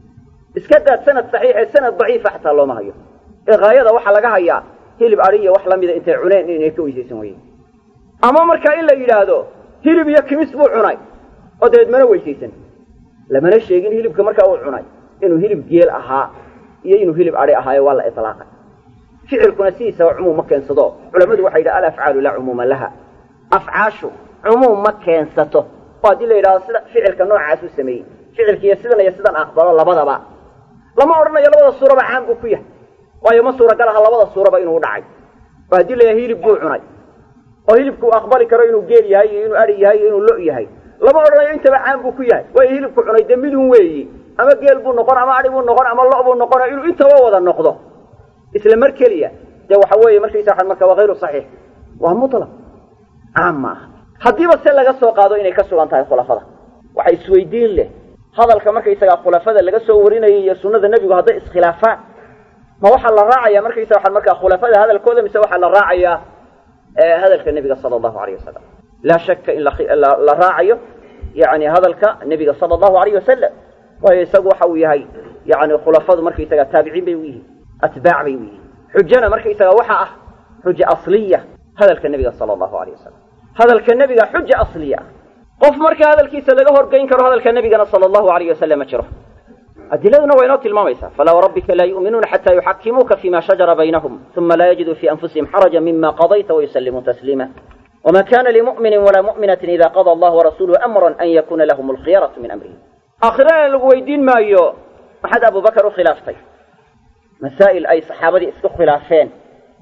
إسكدت سنة صحيحة سنة ضعيفة حتى الله ما هي الغاية وحلا جها هي اللي بعرية وحلا مذا أنت يعنان إن يكوي سنوي أما مركا إلا يلاهدو هي اللي بيكم أسبوع عناي أدري ما نوي سن لما نشيء هي اللي بكمركا أو عناي إنه هي اللي بجيل أها إنه هي اللي بعرية أها ولا إطلاقا فعل كنسي سواء عموم مكان صدق علماء وحيد الأفعال لا عموما لها أفعاشه عموم مكان سته وادي لي راس فعل كنوع عاسو سمي فعل كي سيدنا يسدن اقبل لبدبا لما اورنا لبدا سوره با عام ku yahay waayo ma suura galaha labada suuraba inuu dhacay وادي لي hilib buu cunay oo hilibku aqbali karo inuu geel yahay inuu ari yahay inuu lo yahay lama ooranayo inta ba caan buu ku yahay way hilibku cunay damidun weeyi ama geel buu noqon ama ari buu noqon ama lo buu noqon inuu inta wada noqdo isla mar kaliya de waxa weeye markii saxan marka waa غير صحيح waa mutlaq amma hadiiba se laga soo qaado inay ka sugan tahay khulafada waxay isweydiin leh hadalka markay isaga khulafada laga soo warinayay iyo sunnada nabigu haday iskhilaafaan ma waxa la raacaya markay isaga marka khulafada hadalkooda mise waxa la raacaya hadalka nabiga sallallahu alayhi wasallam la shakka in la raacayo yani hadalka nabiga sallallahu alayhi wasallam way isagu waxa uu yahay yani khulafadu markay isaga taabiciin bay wihi atbaac bay wihi xujjana markay isaga waxa ah xujja asliya hadalka nabiga sallallahu alayhi wasallam hadalka nabiga xujja asliya qof marka hadalkiisa laga horgeyn karo hadalka nabiga sallallahu alayhi wasallam jiro adiladuna way noo tilmaamaysaa fala rabbika la yu'minuna hatta yuhakkimuka fima shajara baynahum thumma la yajidu fi anfusihim harajan mimma qadayta wa yusallimu taslima وما كان لمؤمن ولا مؤمنة إذا قضى الله ورسوله أمرا أن يكون لهم الخيارة من أمره آخرين الويدين ما يو أحد أبو بكر خلافتي مسائل أي صحابة اسكو خلافين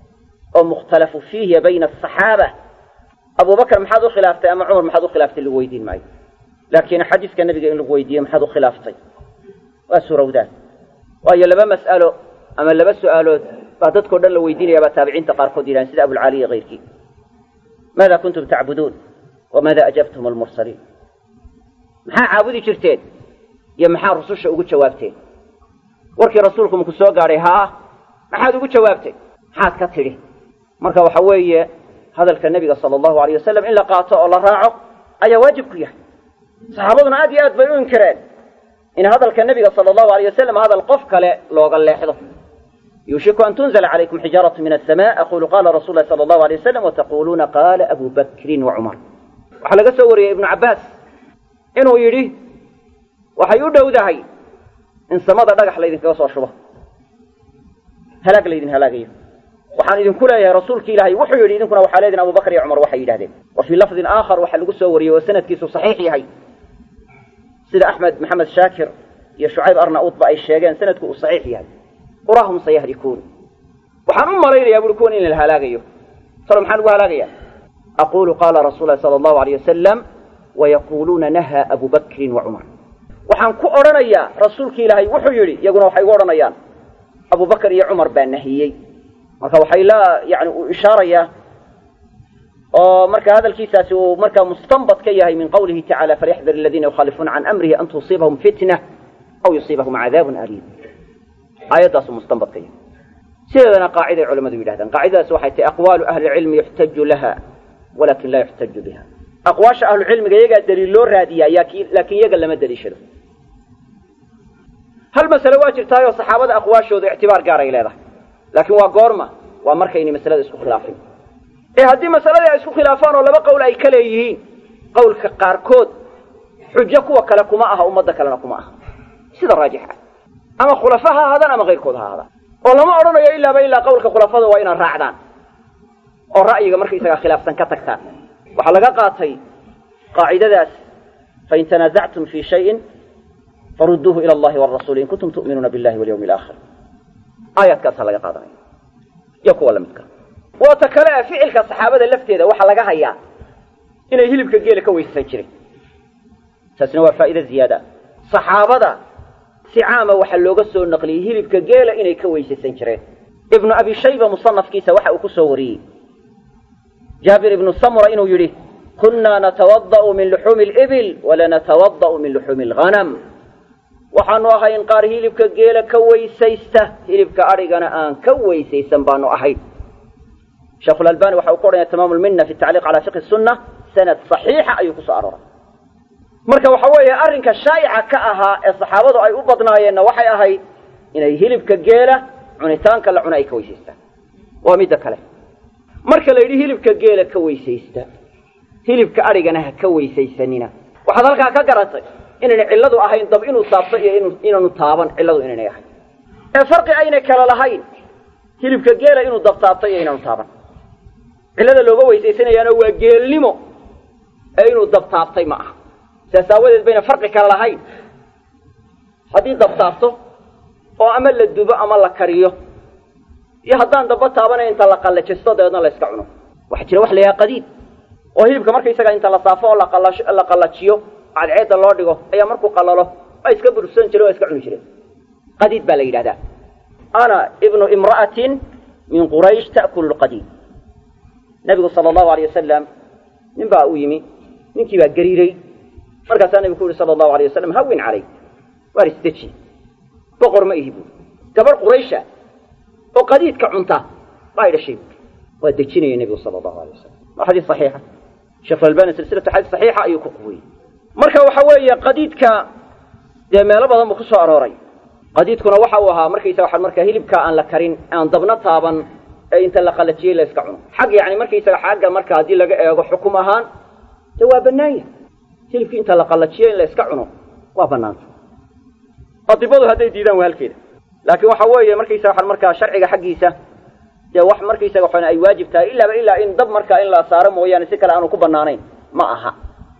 oo mukhtalafu fiihi bayna asaxaaba abubakar maxaad u khilaaftay ama cumar maxaad u khilaaftay lagu weydiin maayo laakiin xadiiska nebiga in lagu weydiiyo maxaad u khilaaftay waa suurowdaan waayo laba mas'alo ama laba su'aalood baa dadkao dhan la weydiinaya baa taabiciinta qaarkood yidhahan sida abulcali iyo kayrkii maada kuntum tacbuduun wamaada ajabtum almursaliin maxaa caabudi jirteen iyo maxaa rususha ugu jawaabteen warkii rasuulku maku soo gaadhay haa maxaad ugu jawaabtay maxaad ka tidhi marka waxa weeye hadalka nebiga sala allahu alayh wasalam in la qaato oo la raaco ayaa waajib ku yahay saxaabaduna aad iyo aad bay u inkireen in hadalka nebiga sala allahu alayh wasalam hadal qof kale looga leexdo yuushiku an tunzla calaykum xijaaratu min asama aqulu qala rasul lahi sala allahu alayh wasalam wataquluuna qaala abu bakrin wa cumar waxaa laga soo wariyey ibnu cabbaas inuu yidhi waxay u dhowdahay in samada dhagax laydinkaga soo shubo halaag laydin halaagayo waxaan idinku leeyahay rasuulki ilaahay wuxuu yidhi idinkuna waxaa leedihin abu bakr iyo cumar waxay yidhahdeen wa fii lafdin aakhar waxaa lagu soo wariyey oo sanadkiisu saxiix yahay sida axmed maxamed shaakir iyo shucayb arnauudba ay sheegeen sanadku uu saxiix yahay urahum sayahlikuun waxaan u malaynayaa buui kuwan in la halaagayo talo maxaan ugu halaagaya aqulu qaala rasuul lahi sala allahu alayh wasalam wayaquuluuna nahaa abu bakrin wa cumar waxaan ku odhanayaa rasuulki ilaahay wuxuu yidhi iyaguna waxay ugu odhanayaan abu bakr iyo cumar baa nahiyey marka waxay la yani uu ishaarayaa oo marka hadalkiisaasi uu markaa mustanbad ka yahay min qawlihi tacala falyaxdar aladiina yukhaalifuuna can amrihi an tusiibahum fitna aw yusiibahum cadaabun aliim aayaddaasuu mustanbad ka yahay sideedana qaaciday culamadu yidhahdaan qaacidadaas waxay tahay aqwaalu ahli cilmi yuxtaju laha walakin laa yuxtaju biha aqwaasha ahlucilmiga iyagaa daliil loo raadiyaa laakiin iyaga lama daliishado hal masale waa jirtaayoo saxaabada aqwaashooda ictibaar gaaray leedahay laakiin waa goorma waa markaynay masalada isku khilaafin ee haddii masaladii ay isku khilaafaan oo laba qowl ay ka leeyihiin qowlka qaarkood xujo kuwa kale kuma aha ummadda kalena kuma aha sida raajixa ama khulafa ha ahaadaan ama kayrkood ha ahaadaan oo lama odhanayo ilaaba ilaa qowlka khulafada waa inaad raacdaan oo ra'yiga markaysagaa khilaafsan ka tagtaan waxaa laga qaatay qaacidadaas fain tanaasactum fii shayin farudduuhu ila allahi warasuuli in kuntum tu'minuuna billahi walyawmi alaakhir aayaadkaasaa laga qaadanaya iyo kuwa la midka waata kale ee ficilka saxaabada lafteeda waxaa laga hayaa inay hilibka geela ka weysaysan jireen taasina waa faa'iida ziyaada saxaabada si caama waxaa looga soo naqliyey hilibka geela inay ka weysaysan jireen ibnu abi shayba musanafkiisa waxa uu ku soo wariyey jaabir ibnu samura inuu yidhi kunnaa natawada'u min luxuumi alibil walanatawada'u min luxuumi alghanam waxaanu ahayn qaar hilibka geela ka weysaysta hilibka adhigana aan ka weysaysan baanu ahayn sheekhulalbani waxa uu ku odhanaya tamaamu lminna fi tacliiq calaa fiqhi sunna sanad saxiixa ayuu ku soo arooray marka waxa weeye arrinka shaa'ica ka ahaa ee saxaabadu ay u badnaayeenna waxay ahayd inay hilibka geela cunitaanka la cuna ay ka weysaystaan waa midda kale marka la yidhi hilibka geela ka weysaysta hilibka adhigana ha ka weysaysanina waxaad halkaa ka garatay inayna cilladu ahayn dab inuu taabto iyo inaanu taaban cilladu inaynay ahayn ee farqi aynay kala lahayn hilibka geela inuu dab taabto iyo inaanu taaban cillada looga weysaysanayaana waa geelnimo ee inuu dab taabtay ma aha sidaas aawadeed bayna farqi kala lahayn haddii dab taabto oo ama la dubo ama la kariyo iyo haddaan daba taabanayn inta la qallajisto dabeedna la iska cuno waxaa jira wax la yahaa qadiid oo hilibka markaysagaa inta la saafo oo la qallajiyo cadceedda loo dhigo ayaa markuu qallalo waa iska bursan jireen waa iska cuni jireen qadiid baa la yidhahdaa ana ibnu imra'atin min quraysh ta'kulu lqadiid nabigu sala allahu alayh wasalam nin baa u yimi ninkii baa gariiray markaasaa nabigu ku yihi sala allahu alayh wasalam hawin calay waar isdeji boqor ma ihi buuri gabarh quraysha oo qadiidka cunta baa idhashay waa dejinaya nebigu sala allahu alayh wasalam waa xadiis saxiixa sheekh albani silsilatu xadiis saxiixa ayuu ku quwiyey marka waxa weeye qadiidka dee meelo badan buu ku soo arooray qadiidkuna waxa uu ahaa markaysaga waxa markaa hilibka aan la karin aan dabna taaban ee inta la qalajiyey la iska cuno xag yacni markaysaga xagga marka haddii laga eego xukum ahaan dee waa bannaanya hilibkii inta la qallajiyo in la iska cuno waa bannaanta adibadu hadday diidaan waa halkeeda laakiin waxa weeye markaysaga waxa markaa sharciga xaggiisa dee wax markaysaga waxana ay waajib tahay ilaaba ilaa in dab markaa in la saaro mooyaane si kale aanu ku bannaanayn ma aha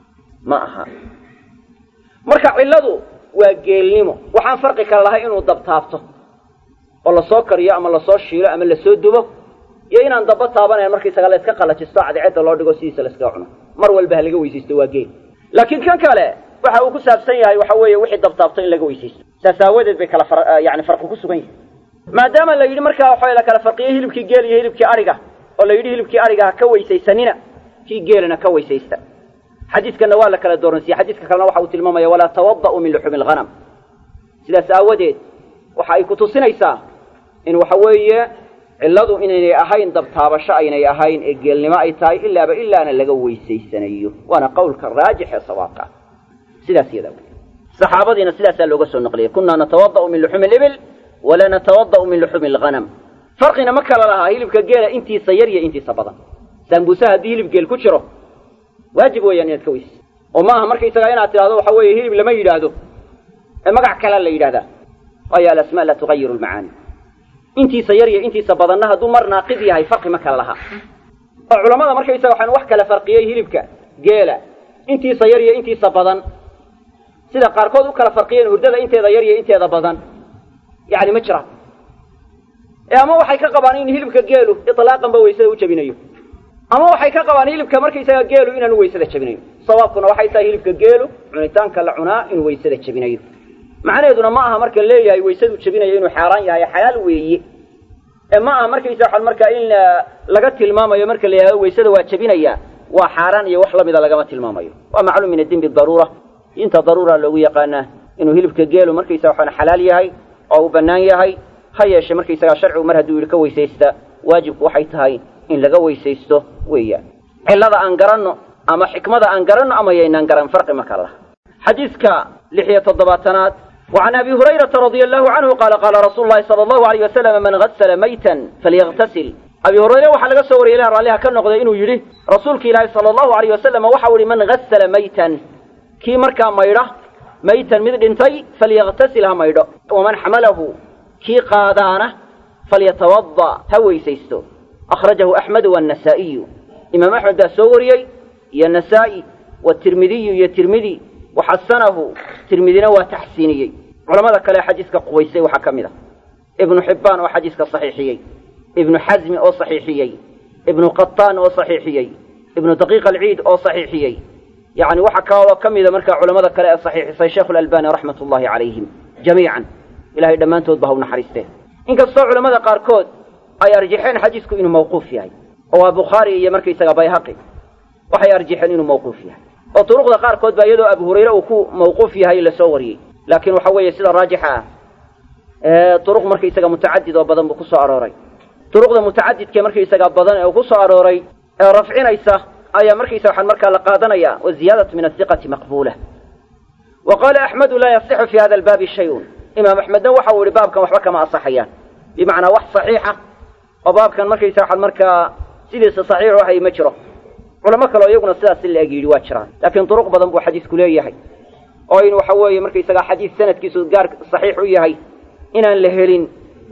marka cilladu waa geelnimo waxaan farqi kala lahay inuu dab taabto oo lasoo kariyo ama lasoo shiilo ama lasoo dubo iyo inaan daba taabanayn markaysaga la iska qalajisto cadceedda loo dhigo sidiisa la iskaga cuno mar walba ha laga weysaysto waa geel laakiin kan kale waxa uu ku saabsan yahay waxa weeye wixii dabtaabto in laga weysaysto saasawadeed bay kala yani farqi ku sugan yahay maadaama la yidhi markaa waxa la kala farqiyay hilibkii geel iyo hilibkii ariga oo la yidhi hilibkii ariga ha ka weysaysanina kii geelana ka weysaysta xadiiskana waa la kala dooransiiyey xadiiska kalena waxa uu tilmaamaya walaa tawadda'u min luxumi alghanam sidaas aawadeed waxa ay ku tusinaysaa in waxa weeye cilladu inaynay ahayn dabtaabasho aynay ahayn ee geelnimo ay tahay ilaana laga weysaysanayo waana qowlka raajix ee sawaabka sidaas iyada saxaabadiina sidaasaa looga soo naqliyay kunaa natawadda'u min luxumi alibil wala natawadda'u min luxumi alghanam farqina ma kala lahaa hilibka geela intiisa yar iyo intiisa badan sambuusaha haddii hilib geel ku jiro waajib weeyaan inaad ka weysayso oo maaha markaysagaa inaad tidhahdo waxa weeye hilib lama yidhaahdo ee magac kalea la yidhahdaa waayo alasmaa laa tugayiru lmacaani intiisa yar iyo intiisa badanna hadduu mar naaqid yahay farqi ma kala lahaa oo culammada markaysaga waxaan wax kala farqiyey hilibka geela intiisa yar iyo intiisa badan sida qaarkood u kala farqiyeen hurdada inteeda yar iyo inteeda badan yani ma jiraan ama waxay ka qabaan in hilibka geelu itlaaqanba weysada u jabinayo ama waxay ka qabaan hilibka markaysaga geelu inaanu weysada jabinayo sawaabkuna waxay tahay hilibka geelu cunitaanka la cunaa inuu weysada jabinayo macnaheeduna ma aha marka leeyahay weysadu jabinayo inuu xaaraan yahay xalaal weeye ee ma aha markaysa waxaan markaa in laga tilmaamayo marka la yidhahdo weysada waa jabinaya waa xaaraan iyo wax lamida lagama tilmaamayo waa macluum min adin bidaruura inta daruura loogu yaqaanaa inuu hilibka geelu markaysa waxaan xalaal yahay oo uu bannaan yahay ha yeeshe markaysagaa sharcigu mar hadduu yidhi ka weysaysta waajibku waxay tahay in laga weysaysto weeyaan cillada aan garanno ama xikmada aan garanno ama yaynaan garan farqi ma kala laha xadiiska 67 وعن أبي هريرة رضي الله عنه قال قال رسول الله صلى الله عليه وسلم من غسل ميتا فليغتسل أبي هريرة وحلق السور إلى رأيها كالنقضة إنه يري رسولك إلهي صلى الله عليه وسلم وحول من غسل ميتا كي مركا ميرة ميتا مثل انتي فليغتسلها ميرة ومن حمله كي قادانه فليتوضأ هوي سيستو أخرجه أحمد والنسائي إمام أحمد السوري يا النسائي والترمذي يا الترمذي وحسنه ترمذينا وتحسيني علماء كلا حديثك قويسي وحكمه ابن حبان وحديثك صحيحي ابن حزم أو صحيحي ابن قطان أو صحيحي ابن دقيق العيد أو صحيحي يعني وحكى وكمل مركع علماء كلا صحيح شيخ الألباني رحمة الله عليهم جميعا إلهي دمان توضبه ونحرسته إنك الصور علماء قاركود أي أرجحين حديثك إنه موقوف يعني أو بخاري يمركي سقى بيهقي وحي أرجحين إنه موقوف يعني وطرق قاركود بيدو أبو هريرة وكو موقوف فيها إلا سوري لكن وحوية سيدة راجحة طرق مركي سقى متعدد وبدن بكسو أروري طرق متعدد كمركي سقى بدن أو كسو أروري رفعين إيسا أي مركي سوحا مركا لقادنيا والزيادة من الثقة مقبولة وقال أحمد لا يصح في هذا الباب شيء إمام أحمد نوحا ولباب كان وحبك ما أصحيان بمعنى وح صحيحة وباب كان مركي سوحا مركا سيدس صحيح وحي مجره علماء كانوا يقولون السلاس اللي أجيل واتشران لكن طرق بدن بو حديث كلية هي أو إنه حوي مركي سقى حديث سند كيسو قار صحيح وياهي إن اللهلين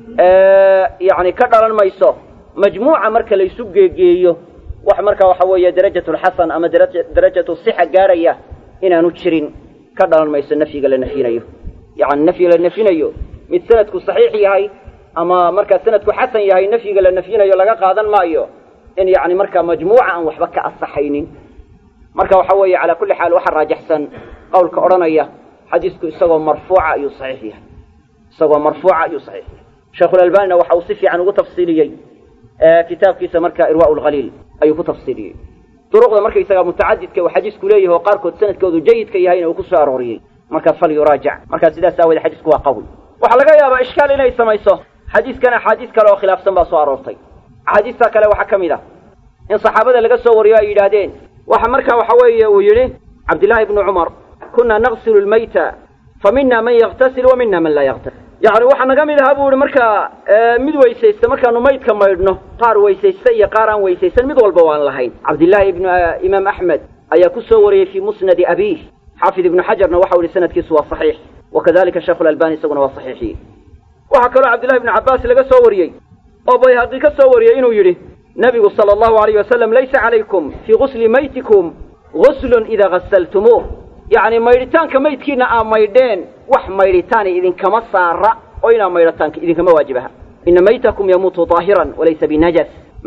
يعني كرر ما يصو مجموعة مركا ليسوق جيو wax marka waxa weeye darajatu alhasan ama darajatu sihha gaaraya inaanu jirin ka dhalan mayso nafiga la nafinayo yaani nafiga la nafinayo mid sanadku saxiix yahay ama marka sanadku hasan yahay nafiga la nafinayo laga qaadan maayo in yaani marka majmuuca aan waxba ka asaxaynin marka waxa weeye ala kulli xaal waxa raajixsan qowlka oranaya xadiisku isagoo marfuuca iyo saxiix yahay isagoo marfuuca iyo saxiix Sheikh al-Albani waxa uu si fiican ugu tafsiiliyay kitaabkiisa marka Irwaa'ul Ghalil أي كتفصيلي طرق مركز يسقى متعدد كوحديث كليه وقاركود سنة كودو جيد كيهين وكسر أروري مركز فليراجع مركز سيدا ساوي الحديث كوا قوي وحلقة يا إشكال إليه سميسه حديث كان حديث كلا وخلاف سنبا صارورتي حديث كلا وحكم ذا إن صحابة لقى صوريا إيرادين وحمركا وحوي ويلي عبد الله بن عمر كنا نغسل الميتة فمنا من يغتسل ومنا من لا يغتسل يعني waxaan naga mid ahaa marka mid weysaysta markaanu maydka maydhno qaar weysaysta iyo qaar aan weysaysan mid walba waan lahayn Abdullah ibn Imam Ahmad ayaa ku soo wariyay fi musnad abi Hafiz ibn Hajarna waxa uu sanadkiisu waa sahih wakadalika Sheikh al-Albani isaguna waa sahihi waxa kale Abdullah ibn Abbas laga soo wariyay oo Bayhaqi ka soo wariyay inuu yiri Nabigu sallallahu alayhi wasallam laysa alaykum fi ghusli maytikum ghuslun idha ghassaltumuh يعني ميرتان كميتكينا ميدين وح ميرتان إذن كما صار أين ميرتان إذن كما واجبها إن ميتكم يموت طاهرا وليس بنجس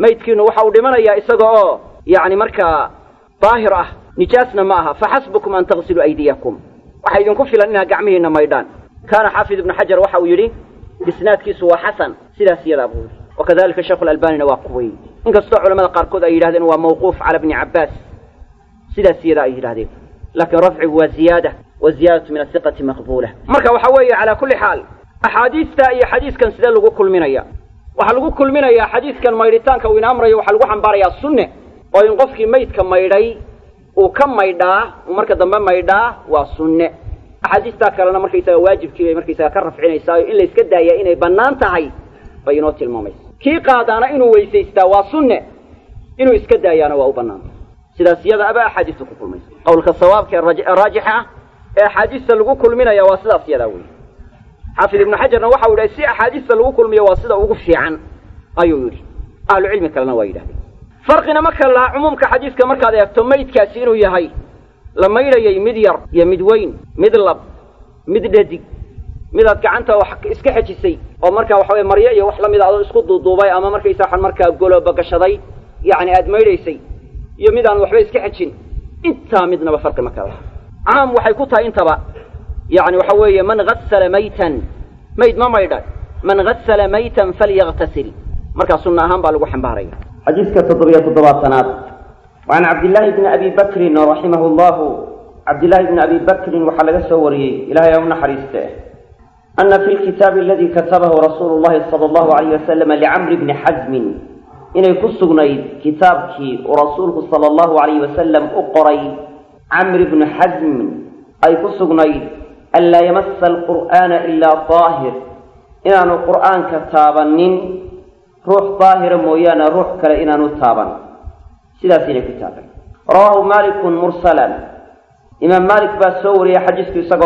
maydkiinu waxa uu dhimanayaa isaga oo yacni markaa daahir ah nijaasna ma aha faxasbukum an tagsiluu aydiyakum waxaa idinku filan inaad gacmihiinna maydhaan kaana xaafid ibnu xajar waxa uu yidhi isnaadkiisu waa xasan sidaas iyadaa buu yidhi wakadalika sheekhu alalbanina waa quwey inkastoo culamada qaarkood ay yidhahdeen waa mawquuf cala bni cabbaas sidaas iyadaa ay yidhahdeen laakiin rafcigu waa ziyaada waziyaadatu min asiqati maqbuula marka waxa weeye calaa kulli xaal axaadiista iyo xadiiskan sidee lagu kulminaya waxaa lagu kulminayaa xadiiskan maydhitaanka uu ina amrayo waxaa lagu xambaarayaa sunne oo in qofkii maydka maydhay uu ka maydhaa uu marka dambe maydhaa waa sunne axaadiistaa kalena markaysaga waajibkii bay markaysaga ka rafcinaysaa in la iska daayaa inay bannaan tahay bay inoo tilmaamaysa kii qaadaana inuu weysaystaa waa sunne inuu iska daayaana waa u bannaanta sidaas iyada aba axaadiista ku kulmaysa qowlka sawaabka ee raajixa ah ee axaadiista lagu kulminaya waa sidaas iyadaa wey xaafid ibnu xajarna waxa uu yidhahay si axaadiista lagu kulmiyo waa sida ugu fiican ayuu yidhi ahlu cilmi kalena waa yidhahdeen farqina ma kala laha cumuumka xadiiska markaad eegto maydkaasi inuu yahay la maydhayay mid yar iyo mid weyn mid lab mid dhadig midaad gacanta wax iska xejisay oo markaa waxa weye maryo iyo wax la mid a adoo isku duuduubay ama markaysa waxaan markaa golooba gashaday yacni aad maydhaysay iyo midaan waxba iska xejin intaa midnaba farqi ma kala laha caam waxay ku tahay intaba يعني وحوية من غسل ميتا ميت ما ميدان من غسل ميتا فليغتسل مركز سنة أهم بالغو حنباري حديث كتضبية الضباطنات وعن عبد الله بن أبي بكر رحمه الله عبد الله بن أبي بكر وحلق السوري إلى يوم حريسته أن في الكتاب الذي كتبه رسول الله صلى الله عليه وسلم لعمرو بن حزم إن يكسغني كتابك ورسوله صلى الله عليه وسلم أقري عمرو بن حزم أي كسغني ألا يمس القرآن إلا طاهر إن القرآن كتابا روح طاهر مويانا روح كلا إن تابا سلاسل كتابا رواه مالك مرسلا إمام مالك باسوري حديثك يسقى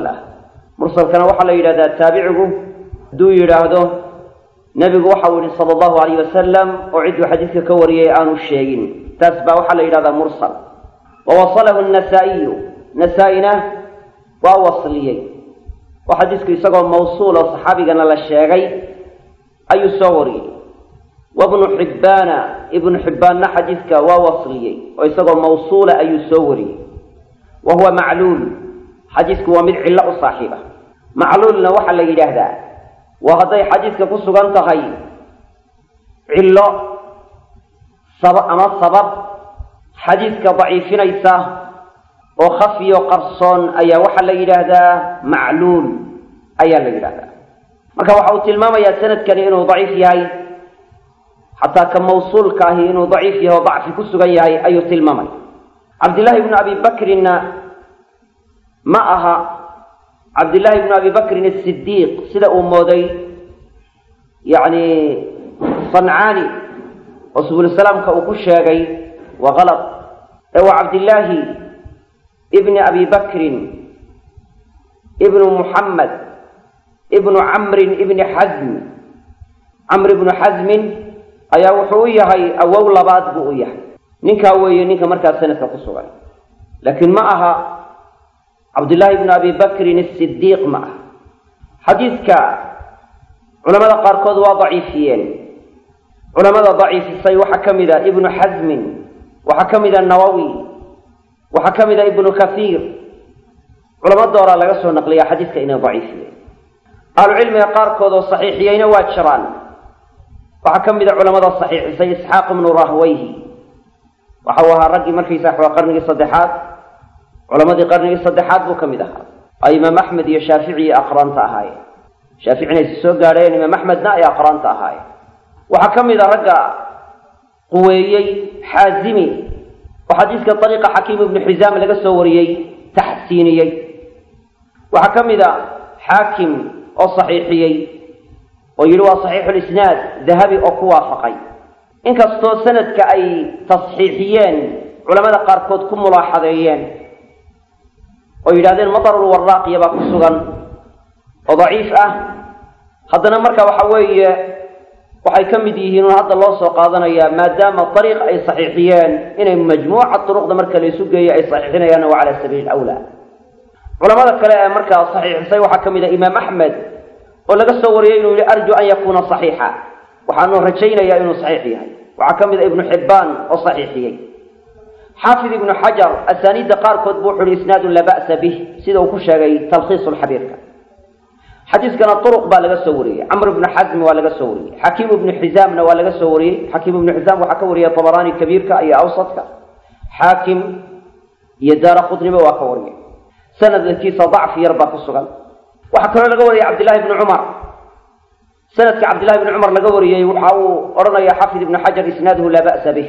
مرسل كان وحل إلى ذا تابعه دو يراهده نبي وحول صلى الله عليه وسلم أعد حديثك كوري آن الشيئين تسبع وحل إلى ذا مرسل ووصله النسائي نسائنا ووصليه وحديثك يسقى موصول وصحابي قال الشيغي أي صوري ابن حبان حديثك ووصليه ويسقى موصول أي صوري وهو معلول حديثك ومدع الله صاحبه معلول نوحى اللي يجهده وهذا حديثك قصة انتهي علة أما السبب حديثك ضعيف ليسه وخفي وقرصون أي وحل إلى معلول أي إلى marka waxa uu tilmaamayaa sanadkani inuu daciif yahay hatta ka mawsuulka ah inuu daciif yahay oo dacfi ku sugan yahay ayuu tilmaamay Abdullah ibn Abi Bakr ma aha Abdullah ibn Abi Bakr as-Siddiq sida uu mooday yani San'ani Rasul sallallahu uu ku sheegay wa ghalad wa Abdullah ibn Abi Bakr ibn Muhammad ابن عمرو ابن حزم عمرو بن حزم ايا وحويه هي او لباد بويه نينكا ويه نينكا marka sanadka ku sugan laakiin ma aha Abdullah ibn Abi Bakr as-Siddiq ma hadithka culimada qaar kood waa daciifiyeen culimada daciifisay waxa kamida ibn Hazm waxa kamida Nawawi waxa kamida ibn Kathir culimada hore laga soo naqliya hadithka inay daciifiyeen العلم قاركود صحيحين واتشران وحكم إذا علماء الصحيح سي إسحاق بن راهويه وحوها الرجل مركي سحوى قرن الصدحات علماء قرن الصدحات وكم إذا أي إمام أحمد يا شافعي أقرانتها هاي شافعي السوق قالين إمام أحمد نائي أقرانتها هاي وحكم إذا رجع قويي حازمي وحديث كطريقة حكيم بن حزام لقى سوريي تحسينيي وحكم إذا حاكم أو صحيحيي ويلوى صحيح الإسناد ذهبي أو كوافقي إنك استو سند كأي تصحيحيين علماء قاركود كم ملاحظيين ويلادين مطر الوراق يبقى كسوغا وضعيف هذا مركا وحوي وحي كم ديهين هذا الله سوق هذا ما دام الطريق أي صحيحيين إن مجموعة الطرق ده مركا ليسوقي أي صحيحين ينوى على سبيل الأولى علماء الكلام مركز صحيح سي وحكم إذا إمام أحمد ولا قصة وريين أرجو أن يكون صحيحا وحنو رجينا يا إنه صحيح يعني وعكمد ابن حبان وصحيحي حافظ ابن حجر أسانيد قاركود بوحر إسناد لا بأس به سيدو كشاغي تلخيص الحبير حديث كان الطرق بالغ السوري عمرو بن حزم والغ السوري حكيم بن حزام والغ السوري حكيم بن حزام وحكوري طبراني كبير كأي أوسط حاكم يدار خضر وكوري سند الكيس ضعف يربى في الصغل وحكى لقوري عبد الله بن عمر سند عبد الله بن عمر لقوري وحاو أرنا يا حافظ ابن حجر إسناده لا بأس به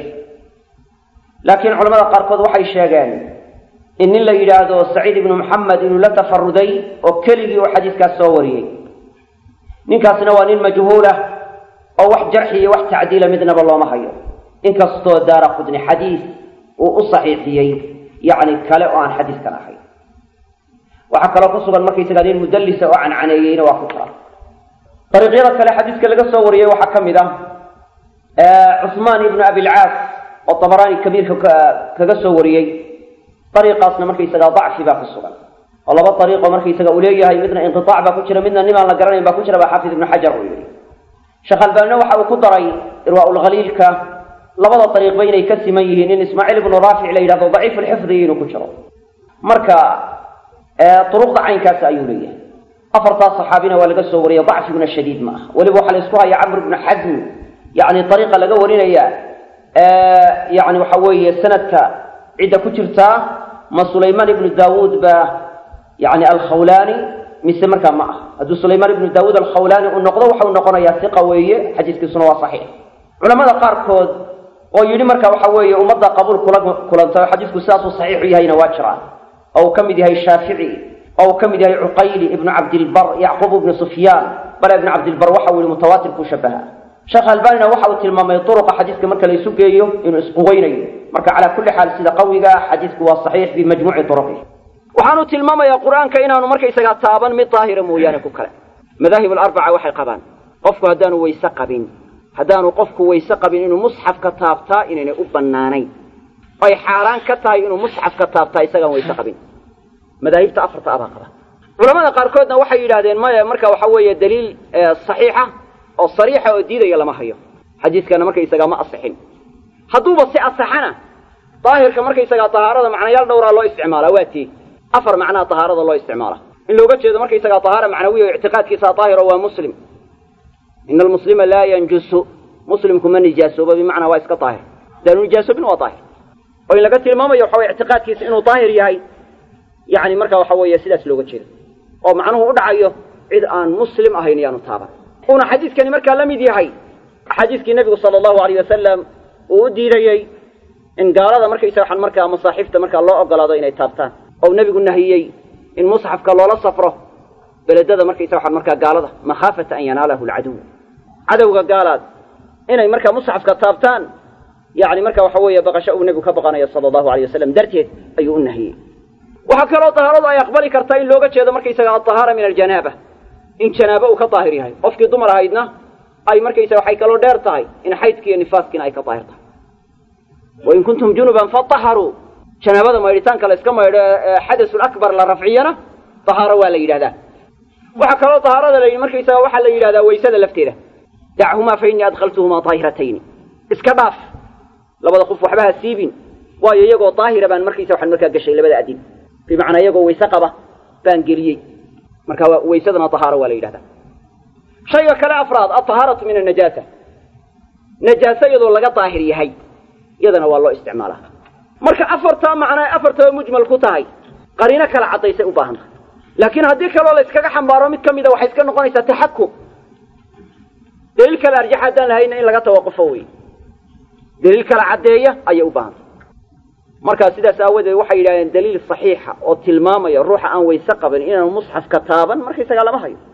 لكن علماء قاركود وحي الشاقان إن الله يرادو سعيد بن محمد إنه لا تفردي وكلي وحديث كالسوري نين كاسنوانين مجهولة أو واحد جرحي واحد تعديل مدنا بالله ما خير إن كاستو دار خدني حديث وصحيحي يعني كلا عن حديث كان حي وحكى له قصة المكي سجادين مدلسة وعن عنيين وفكرة طريق غيرك لحديث كلا السوري وحكم ذا عثمان بن أبي العاص والطبراني كبير كالسوري طريقة أصلا مركي سجا ضعف باك الصغر والله بالطريقة مركي سجا أولية هي مثل انقطاع باكوشرة منا نما الله قراني باكوشرة بحافظ ابن حجر ويلي شغل بالنوح وكدري إرواء الغليل لبض الطريق بين يكسميه إن إسماعيل بن رافع إلى ضعيف الحفظين وكشرة مركا طرق عين كاس أيولية أفرطا صحابنا ولقى السورية ضعف من الشديد معه ولبو حلسكوها يا عمرو بن حزم يعني طريقة لقورين يعني وحوي سنة عدة كترتا ما سليمان بن داود يعني الخولاني مثل مركا معه هذا سليمان بن داود الخولاني والنقضة وحاول نقرأ يا ثقة وهي حديث كسنة صحيح علماء قاركود ويلي مركا وحوي ومضى قبول كلام حديث كساس صحيح هي نواتشرا أو كم دي هي الشافعي أو كم دي هي عقيل ابن عبد البر يعقوب بن سفيان بل ابن عبد البر وحول متواتر كشبهها شيخ الباني وحاول تلمام طرق حديث كمركا ليسوق يوم إنه اسقوين مركا على كل حال سيدا قوي حديث كوا صحيح بمجموع طرقه وحانو تلمام يا قرآن كإنه مركا يسقى تابا من طاهر مويانا كلا مذاهب الأربعة وحي قبان قفكو هدانو ويسقبين هدانو قفكو ويسقبين إنه مصحف كتابتا إنه أبناني أي حاران كتاي إنه مصحف كتابتا يسقى ويسقبين مذاهب تأفرت أبا قبان علماء قاركودنا وحي يلادين ما مركا وحوي الدليل الصحيحة أو صريحة وديدة يلا ما هي حديث كان مركا يسقى ما أصحين هدوب السعة الصحنة طاهر كمركا يسقى طهارة معنى يالدورة الله استعماله واتي أفر معناه طهارة الله استعماله إن لو قلت إذا مركا يسقى طهارة معنوية واعتقاد كيسا طاهر هو مسلم إن المسلم لا ينجس مسلم كما نجاسه بمعنى وايسك طاهر لأنه نجاسه بن وطاهر وإن لقلت الماما يوحوي اعتقاد كيس إنه طاهر يهي يعني مركا وحوي يسيداس لو قلت أو معناه أدعيه إذ آن مسلم أهين يانو تابا هنا حديث كان مركا لم يديهي حديث كان النبي صلى الله عليه وسلم ودي لي إن قال هذا مركا يسوحن مركا مصاحفته مركا الله أقل هذا إنه تابتان أو النبي قلنا هي إن مصحف كالله لا صفره بلد هذا مركا يسوحن مركا قال هذا مخافة أن يناله العدو عدو قال إنه مركا مصحف كتابتان يعني مركا وحوية بقشاء النبي كبقنا صلى الله عليه وسلم درته أي النهي وحكى الله طهارة يقبل كرتين لوجت هذا مركا يسوى الطهارة من الجنابة إن جنابه وكطاهري هاي أفك ضمر هايدنا أي مركا يسوى حيكلو ديرتاي إن حيتك نفاسك أي كطاهرتها وإن كنتم جنبا فطهروا جنابه ما يريتان كلا إسكما حدث الأكبر لرفعينا طهارة ولا يرادا وحكى الله طهارة لين مركا يسوى وحلا يرادا ويسد لفتيره دعهما فإني أدخلتهما طاهرتين إسكباف لبدا خف وحبها السيبين ويجو طاهرة بان مركا يسوى مركا قشي لبدا أدين بمعنى يجو ويسقبه بان قريي مركا ويسدنا طهارة ولا يرادا شيء كلا أفراد الطهارة من النجاسة نجاسة يدو لغا طاهري هاي يدنا والله استعمالها مركا أفرتا معنى أفرتا مجمل كتاهي قرينة كلا عطيسة أباهنا لكن هديك الله إسكاك حنبارو متكم إذا وحيسكا نقونيسا تحكم دليل كلا أرجح هدان لهينا إن لغا توقفوي دليل كلا عدية أي أباهنا مركا سيدا ساوده وحي لأن دليل صحيحة أو تلماما يروح أن ويسقبا إن المصحف كتابا مركا يسقى لما هي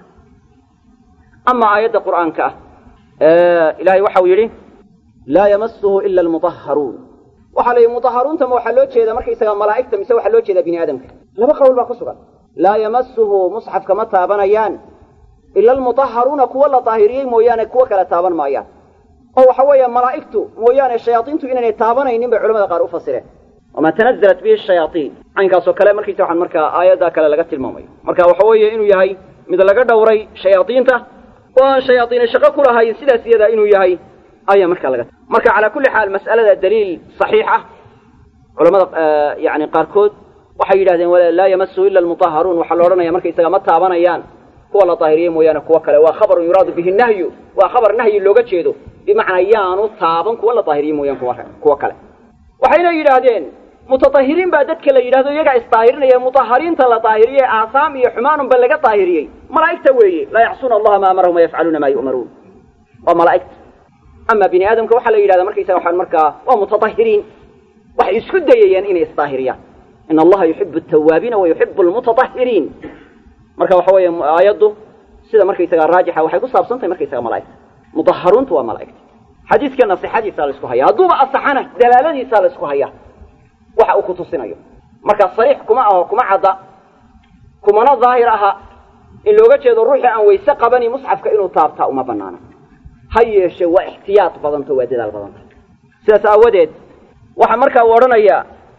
أما آيات القرآن كأه إلهي وحوي لي لا يمسه إلا المطهرون وحلي المطهرون تم وحلوت شيء مركي يسقى ملائكة مسوي حلوت شيء بني آدم لا بقول باكسوغا لا يمسه مصحف كما تابنا يان إلا المطهرون كولا طاهرين مويان كوا كلا تابن مايان أو حوي ملائكته مويان الشياطين تو إنني تابنا ينبع علماء قارئ فسره وما تنزلت به الشياطين عن كاسو كلام مركي توحن مركا آيات ذاك لقت المامي مركا وحوي إنه يهي مثل لقى دوري شياطين ته وشياطين الشقة كلها هاي سيدا إنه يهي أي مركا على كل حال مسألة دليل صحيحة علماء يعني قاركود waxay yiraahdeen wala la yamassu illa al-mutahharun waxa la oranaya markay isaga ma taabanayaan kuwa la taahiriyay mooyaan kuwa kale waa khabar yuraadu bihi nahyu waa khabar nahyi looga jeedo bimacnaa yaanu taaban kuwa la taahiriyay mooyaan kuwa kale waxayna yiraahdeen mutatahhirin baa dadka la yiraahdo iyaga istaahirinaya mutahharinta la taahiriyay aasaam iyo xumaan ba laga taahiriyay malaa'ikta weeye la yaxsuna allaha ma amarahum wa yaf'aluna ma yu'marun wa malaa'ikta amma bini aadamka waxa la yiraahdaa markay isaga waxaan markaa waa mutatahhirin waxay isku dayayeen inay istaahiriyaan إن الله يحب التوابين ويحب المتطهرين مركا وحوي آياته سيدا مركا يساق الراجحة وحيكو صابصنتي مركا يساق ملائكة مطهرون توا ملائكة حديث كان نصيحة يسالسكو هيا دوما الصحانة دلالة يسالسكو هيا وحا أكتو الصنايو مركا الصريح كما عضا كما ظاهرها إن لو قد يدو الروح أن ويساق بني مصحف كإنو طابتا وما بنانا هيا شو احتياط بضنتو ودلال بضنتو سيدا سأودت وحا مركا ورنيا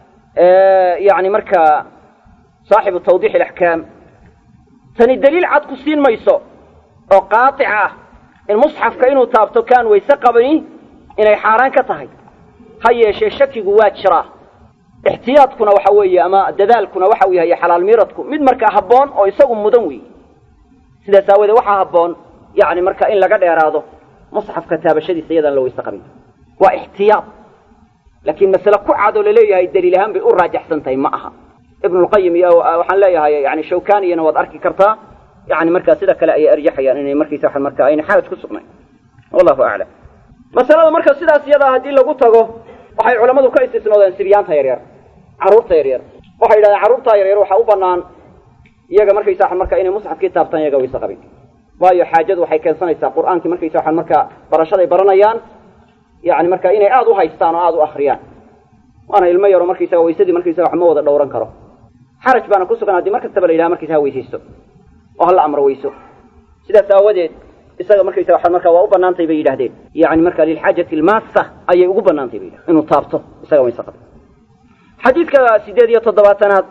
يعني مركا صاحب التوضيح الأحكام ثاني دليل عاد قصين ميسو أو قاطعة المصحف كأنه تابتو كان ويسقبني إنه حاران كتهي هيا شكي قوات شراه احتياط كنا وحوية أما الدلال كنا وحوية هي حلال ميرتكم مد مركا هبون أو يسقم مدنوي سيدا ساوي ذا وحا هبون يعني مركا إن لقد إراده مصحف كتاب شدي سيدا لو يستقبني واحتياط لكن مسألة كعاد لليه الدليل هم بيقول راجح سنتين معها ابن القيم وحن لا يعني شوكاني ينوض أركي كرتا يعني مركز سيدا كلا أرجح يعني مركز ساحل مركز أين حالة كسقنا والله أعلم مسألة مركز سيدا سيدا هدي اللي قلتها وحي علماء كويس يسنوا ذا سريان تيرير عروض تيرير وحي إذا عروض تيرير وحاو بنان يجا مركز ساحل مركز أين مصحف كتاب تاني يجا ويسقبين وايو حاجة وحي كان سنة القرآن كمركز ساحل مركز برشاد برنيان يعني مركا إني أعضو هايستان وأعضو أخريان وأنا المير مركي سوى ويسدي مركي سوى حموضة دوران كرو حرج بانا كسو كان هدي مركز تبال إلى مركي سوى ويسيستو وهلا أمر ويسو سيدا ساودت إساق مركي سوى حال مركا وأوبا نانتي بيده دين يعني مركا للحاجة الماسة أي أوبا نانتي بيده إنه طابته إساق ويساقب حديث كسيدادية الضباطنات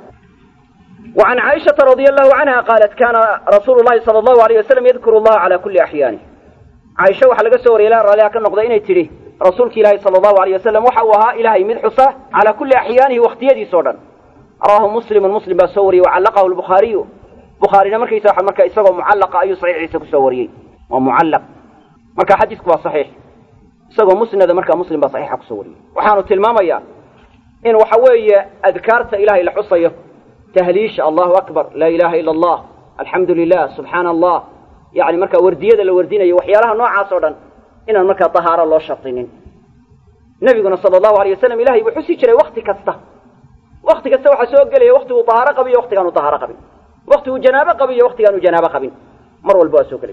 وعن عائشة رضي الله عنها قالت كان رسول الله صلى الله عليه وسلم يذكر الله على كل أحيانه عائشة وحلقة سوري لا رأى لها كان نقضين تريه رسولك الله صلى الله عليه وسلم وحوها إلهي مدحصة على كل أحيانه واختيادي سودا راه مسلم بسوري وعلقه البخاري بخاري مركا يساحل مركا يساقه معلقة أي صحيح عيسى كسوري ومعلق مركا حديثك صحيح يساقه مسلم هذا مركا مسلم بصحيح كسوري وحانو التلمامية إن وحوي أذكارت إلهي لحصيه تهليش الله أكبر لا إله إلا الله الحمد لله سبحان الله يعني مركا وردية لوردينة وحيالها نوعا سودا إن المركا طهارة الله شرطين نبينا صلى الله عليه وسلم إلهي بحسي جري وقت كسته وحسوق قال وقته طهارة قبي وقت كانوا طهارة قبي وقته جنابة قبي وقت كانوا جنابة قبي مروا البؤسوق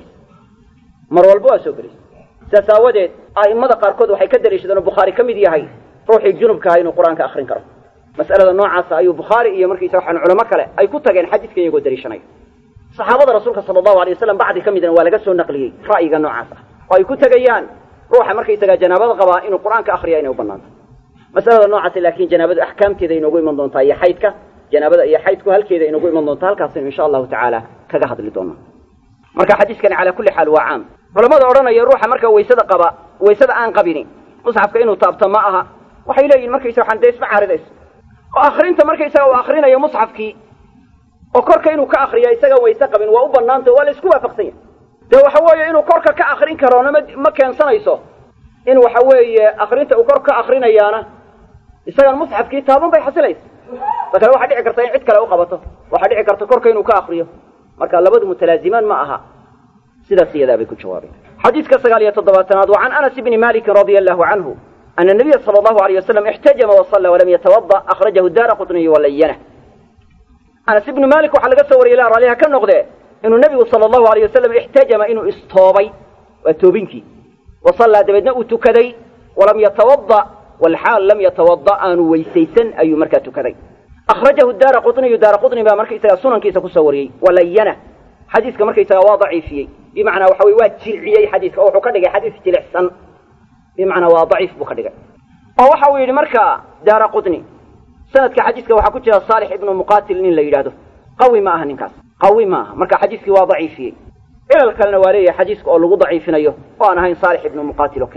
لي سساودت أئمة قاركود وحي كدر يشدون البخاري كم يدي هاي روحي الجنوب كهين القرآن كآخرين كرم مسألة النوع أيو بخاري إيه مركي سوحا علماء كلا أي كنت جن حديث كي يقول دريشناي صحابة رسولك صلى الله عليه وسلم بعد كم يدن ولا قصوا النقلي رأي النوع أي كنت جيان روح مركي سجى جنابة قبا إنه القرآن كآخرين وبنان مسألة النوع لكن جنابة أحكام كذا ينقول من دون طاي حيتك جنابة أي حيتك هل كذا ينقول من دون طالك إن شاء الله تعالى كذا هذا اللي دونا مركا حديث كان على كل حال وعام فلما دورنا يروح مركا ويسد قبا ويسد عن قبيني مصحف كأنه طابت معها وحيلاقي المركا يسوي حن تسمع عرضيس وآخرين تمركا يسوي وآخرين يا مصحف كي وكركا إنه كآخر يسوي ويسقبن وأوبنانته ولا يسكوا فقسين ده وحوي إنه كركا كآخرين كرونا ما كان سنة يسوع إنه وحوي آخرين وكركا آخرين يانا يسوي المصحف كي تابون بيحصليس فكان واحد يعكرتين عد كلا وقبته واحد يعكرت كركا إنه كآخريه مركا لابد متلازمان معها سيدا بكل شوابه حديث كسغالية الضباطنات وعن أنس بن مالك رضي الله عنه أن النبي صلى الله عليه وسلم احتجم وصلى ولم يتوضأ أخرجه الدارقطني ولينه أنس بن مالك وحلقة سوري لا رأيها كم نقضي إنه النبي صلى الله عليه وسلم احتجم إنه استوبي وتوبينكي وصلى دبدنا تكدي ولم يتوضأ والحال لم يتوضأ أن ويسيسن أي مركة تكدي أخرجه الدارقطني بمركة سنن كيس كسوري ولينه حديث كمركة ضعيف فيه بمعنى وحويات شرعي حديث أو حكدي حديث تلحسن بمعنى ضعيف بخدقة أو حوي مركة دارقطني سنة كحديث وحكوت صالح ابن مقاتل اللي يراده قوي معها نكاس قوي معها مركة حديث ضعيف فيه إلى الكلنوارية حديث أو ضعيف نيه وأنا هين صالح ابن مقاتل وكريه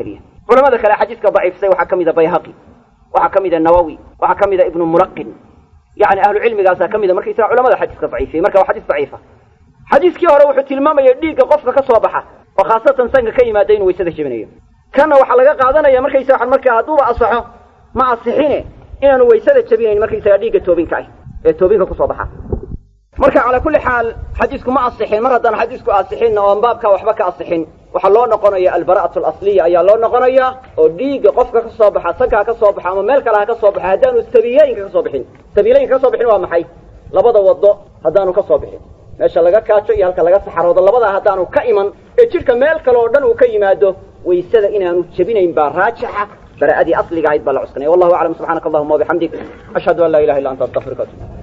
culamada kale xadiiska daciifsay waxaa ka mida bayhaqi waxaa ka mida nawawi waxaa ka mida ibnu mulaqin yani ahlu cilmigaasaa ka mida markaysaga culamada xadiiska daciifiyey marka waa xadiis daciifa xadiiskii hore wuxuu tilmaamaya dhiigga qofka ka soo baxa oo khaasatan sanka ka yimaada inuu waysada jebinayo kana waxaa laga qaadanaya markaysaga markaa hadduuba asaxo ma asixine inaanu waysada jebinayn markaysaga dhiigga toobinka ah ee toobinka kusoo baxa marka calaa kulli xaal xadiisku ma asixin mar haddaan xadiisku asixinna oon baabka waxba ka asixin waxaa loo noqonaya albara'atu alasliya ayaa loo noqonaya oo dhiigga qofka ka soo baxa sankaa ka soo baxa ama meel kale ha ka soo baxa haddaanu sabiilooyinka ka soo bixin sabiilooyinka ka soo bixin waa maxay labada wado haddaanu ka soo bixin meesha laga kaajo iyo halka laga saxaroodo labadaa haddaanu ka iman ee jidhka meel kale oo dhan uu ka yimaado waysada inaanu jebinayn baa raajixa bara'adii asliga ahayd baa la cuskanaya wallahu aclam subxaanaka allahuma wabixamdik ashhadu an laa ilaha illa anta astaghfiruka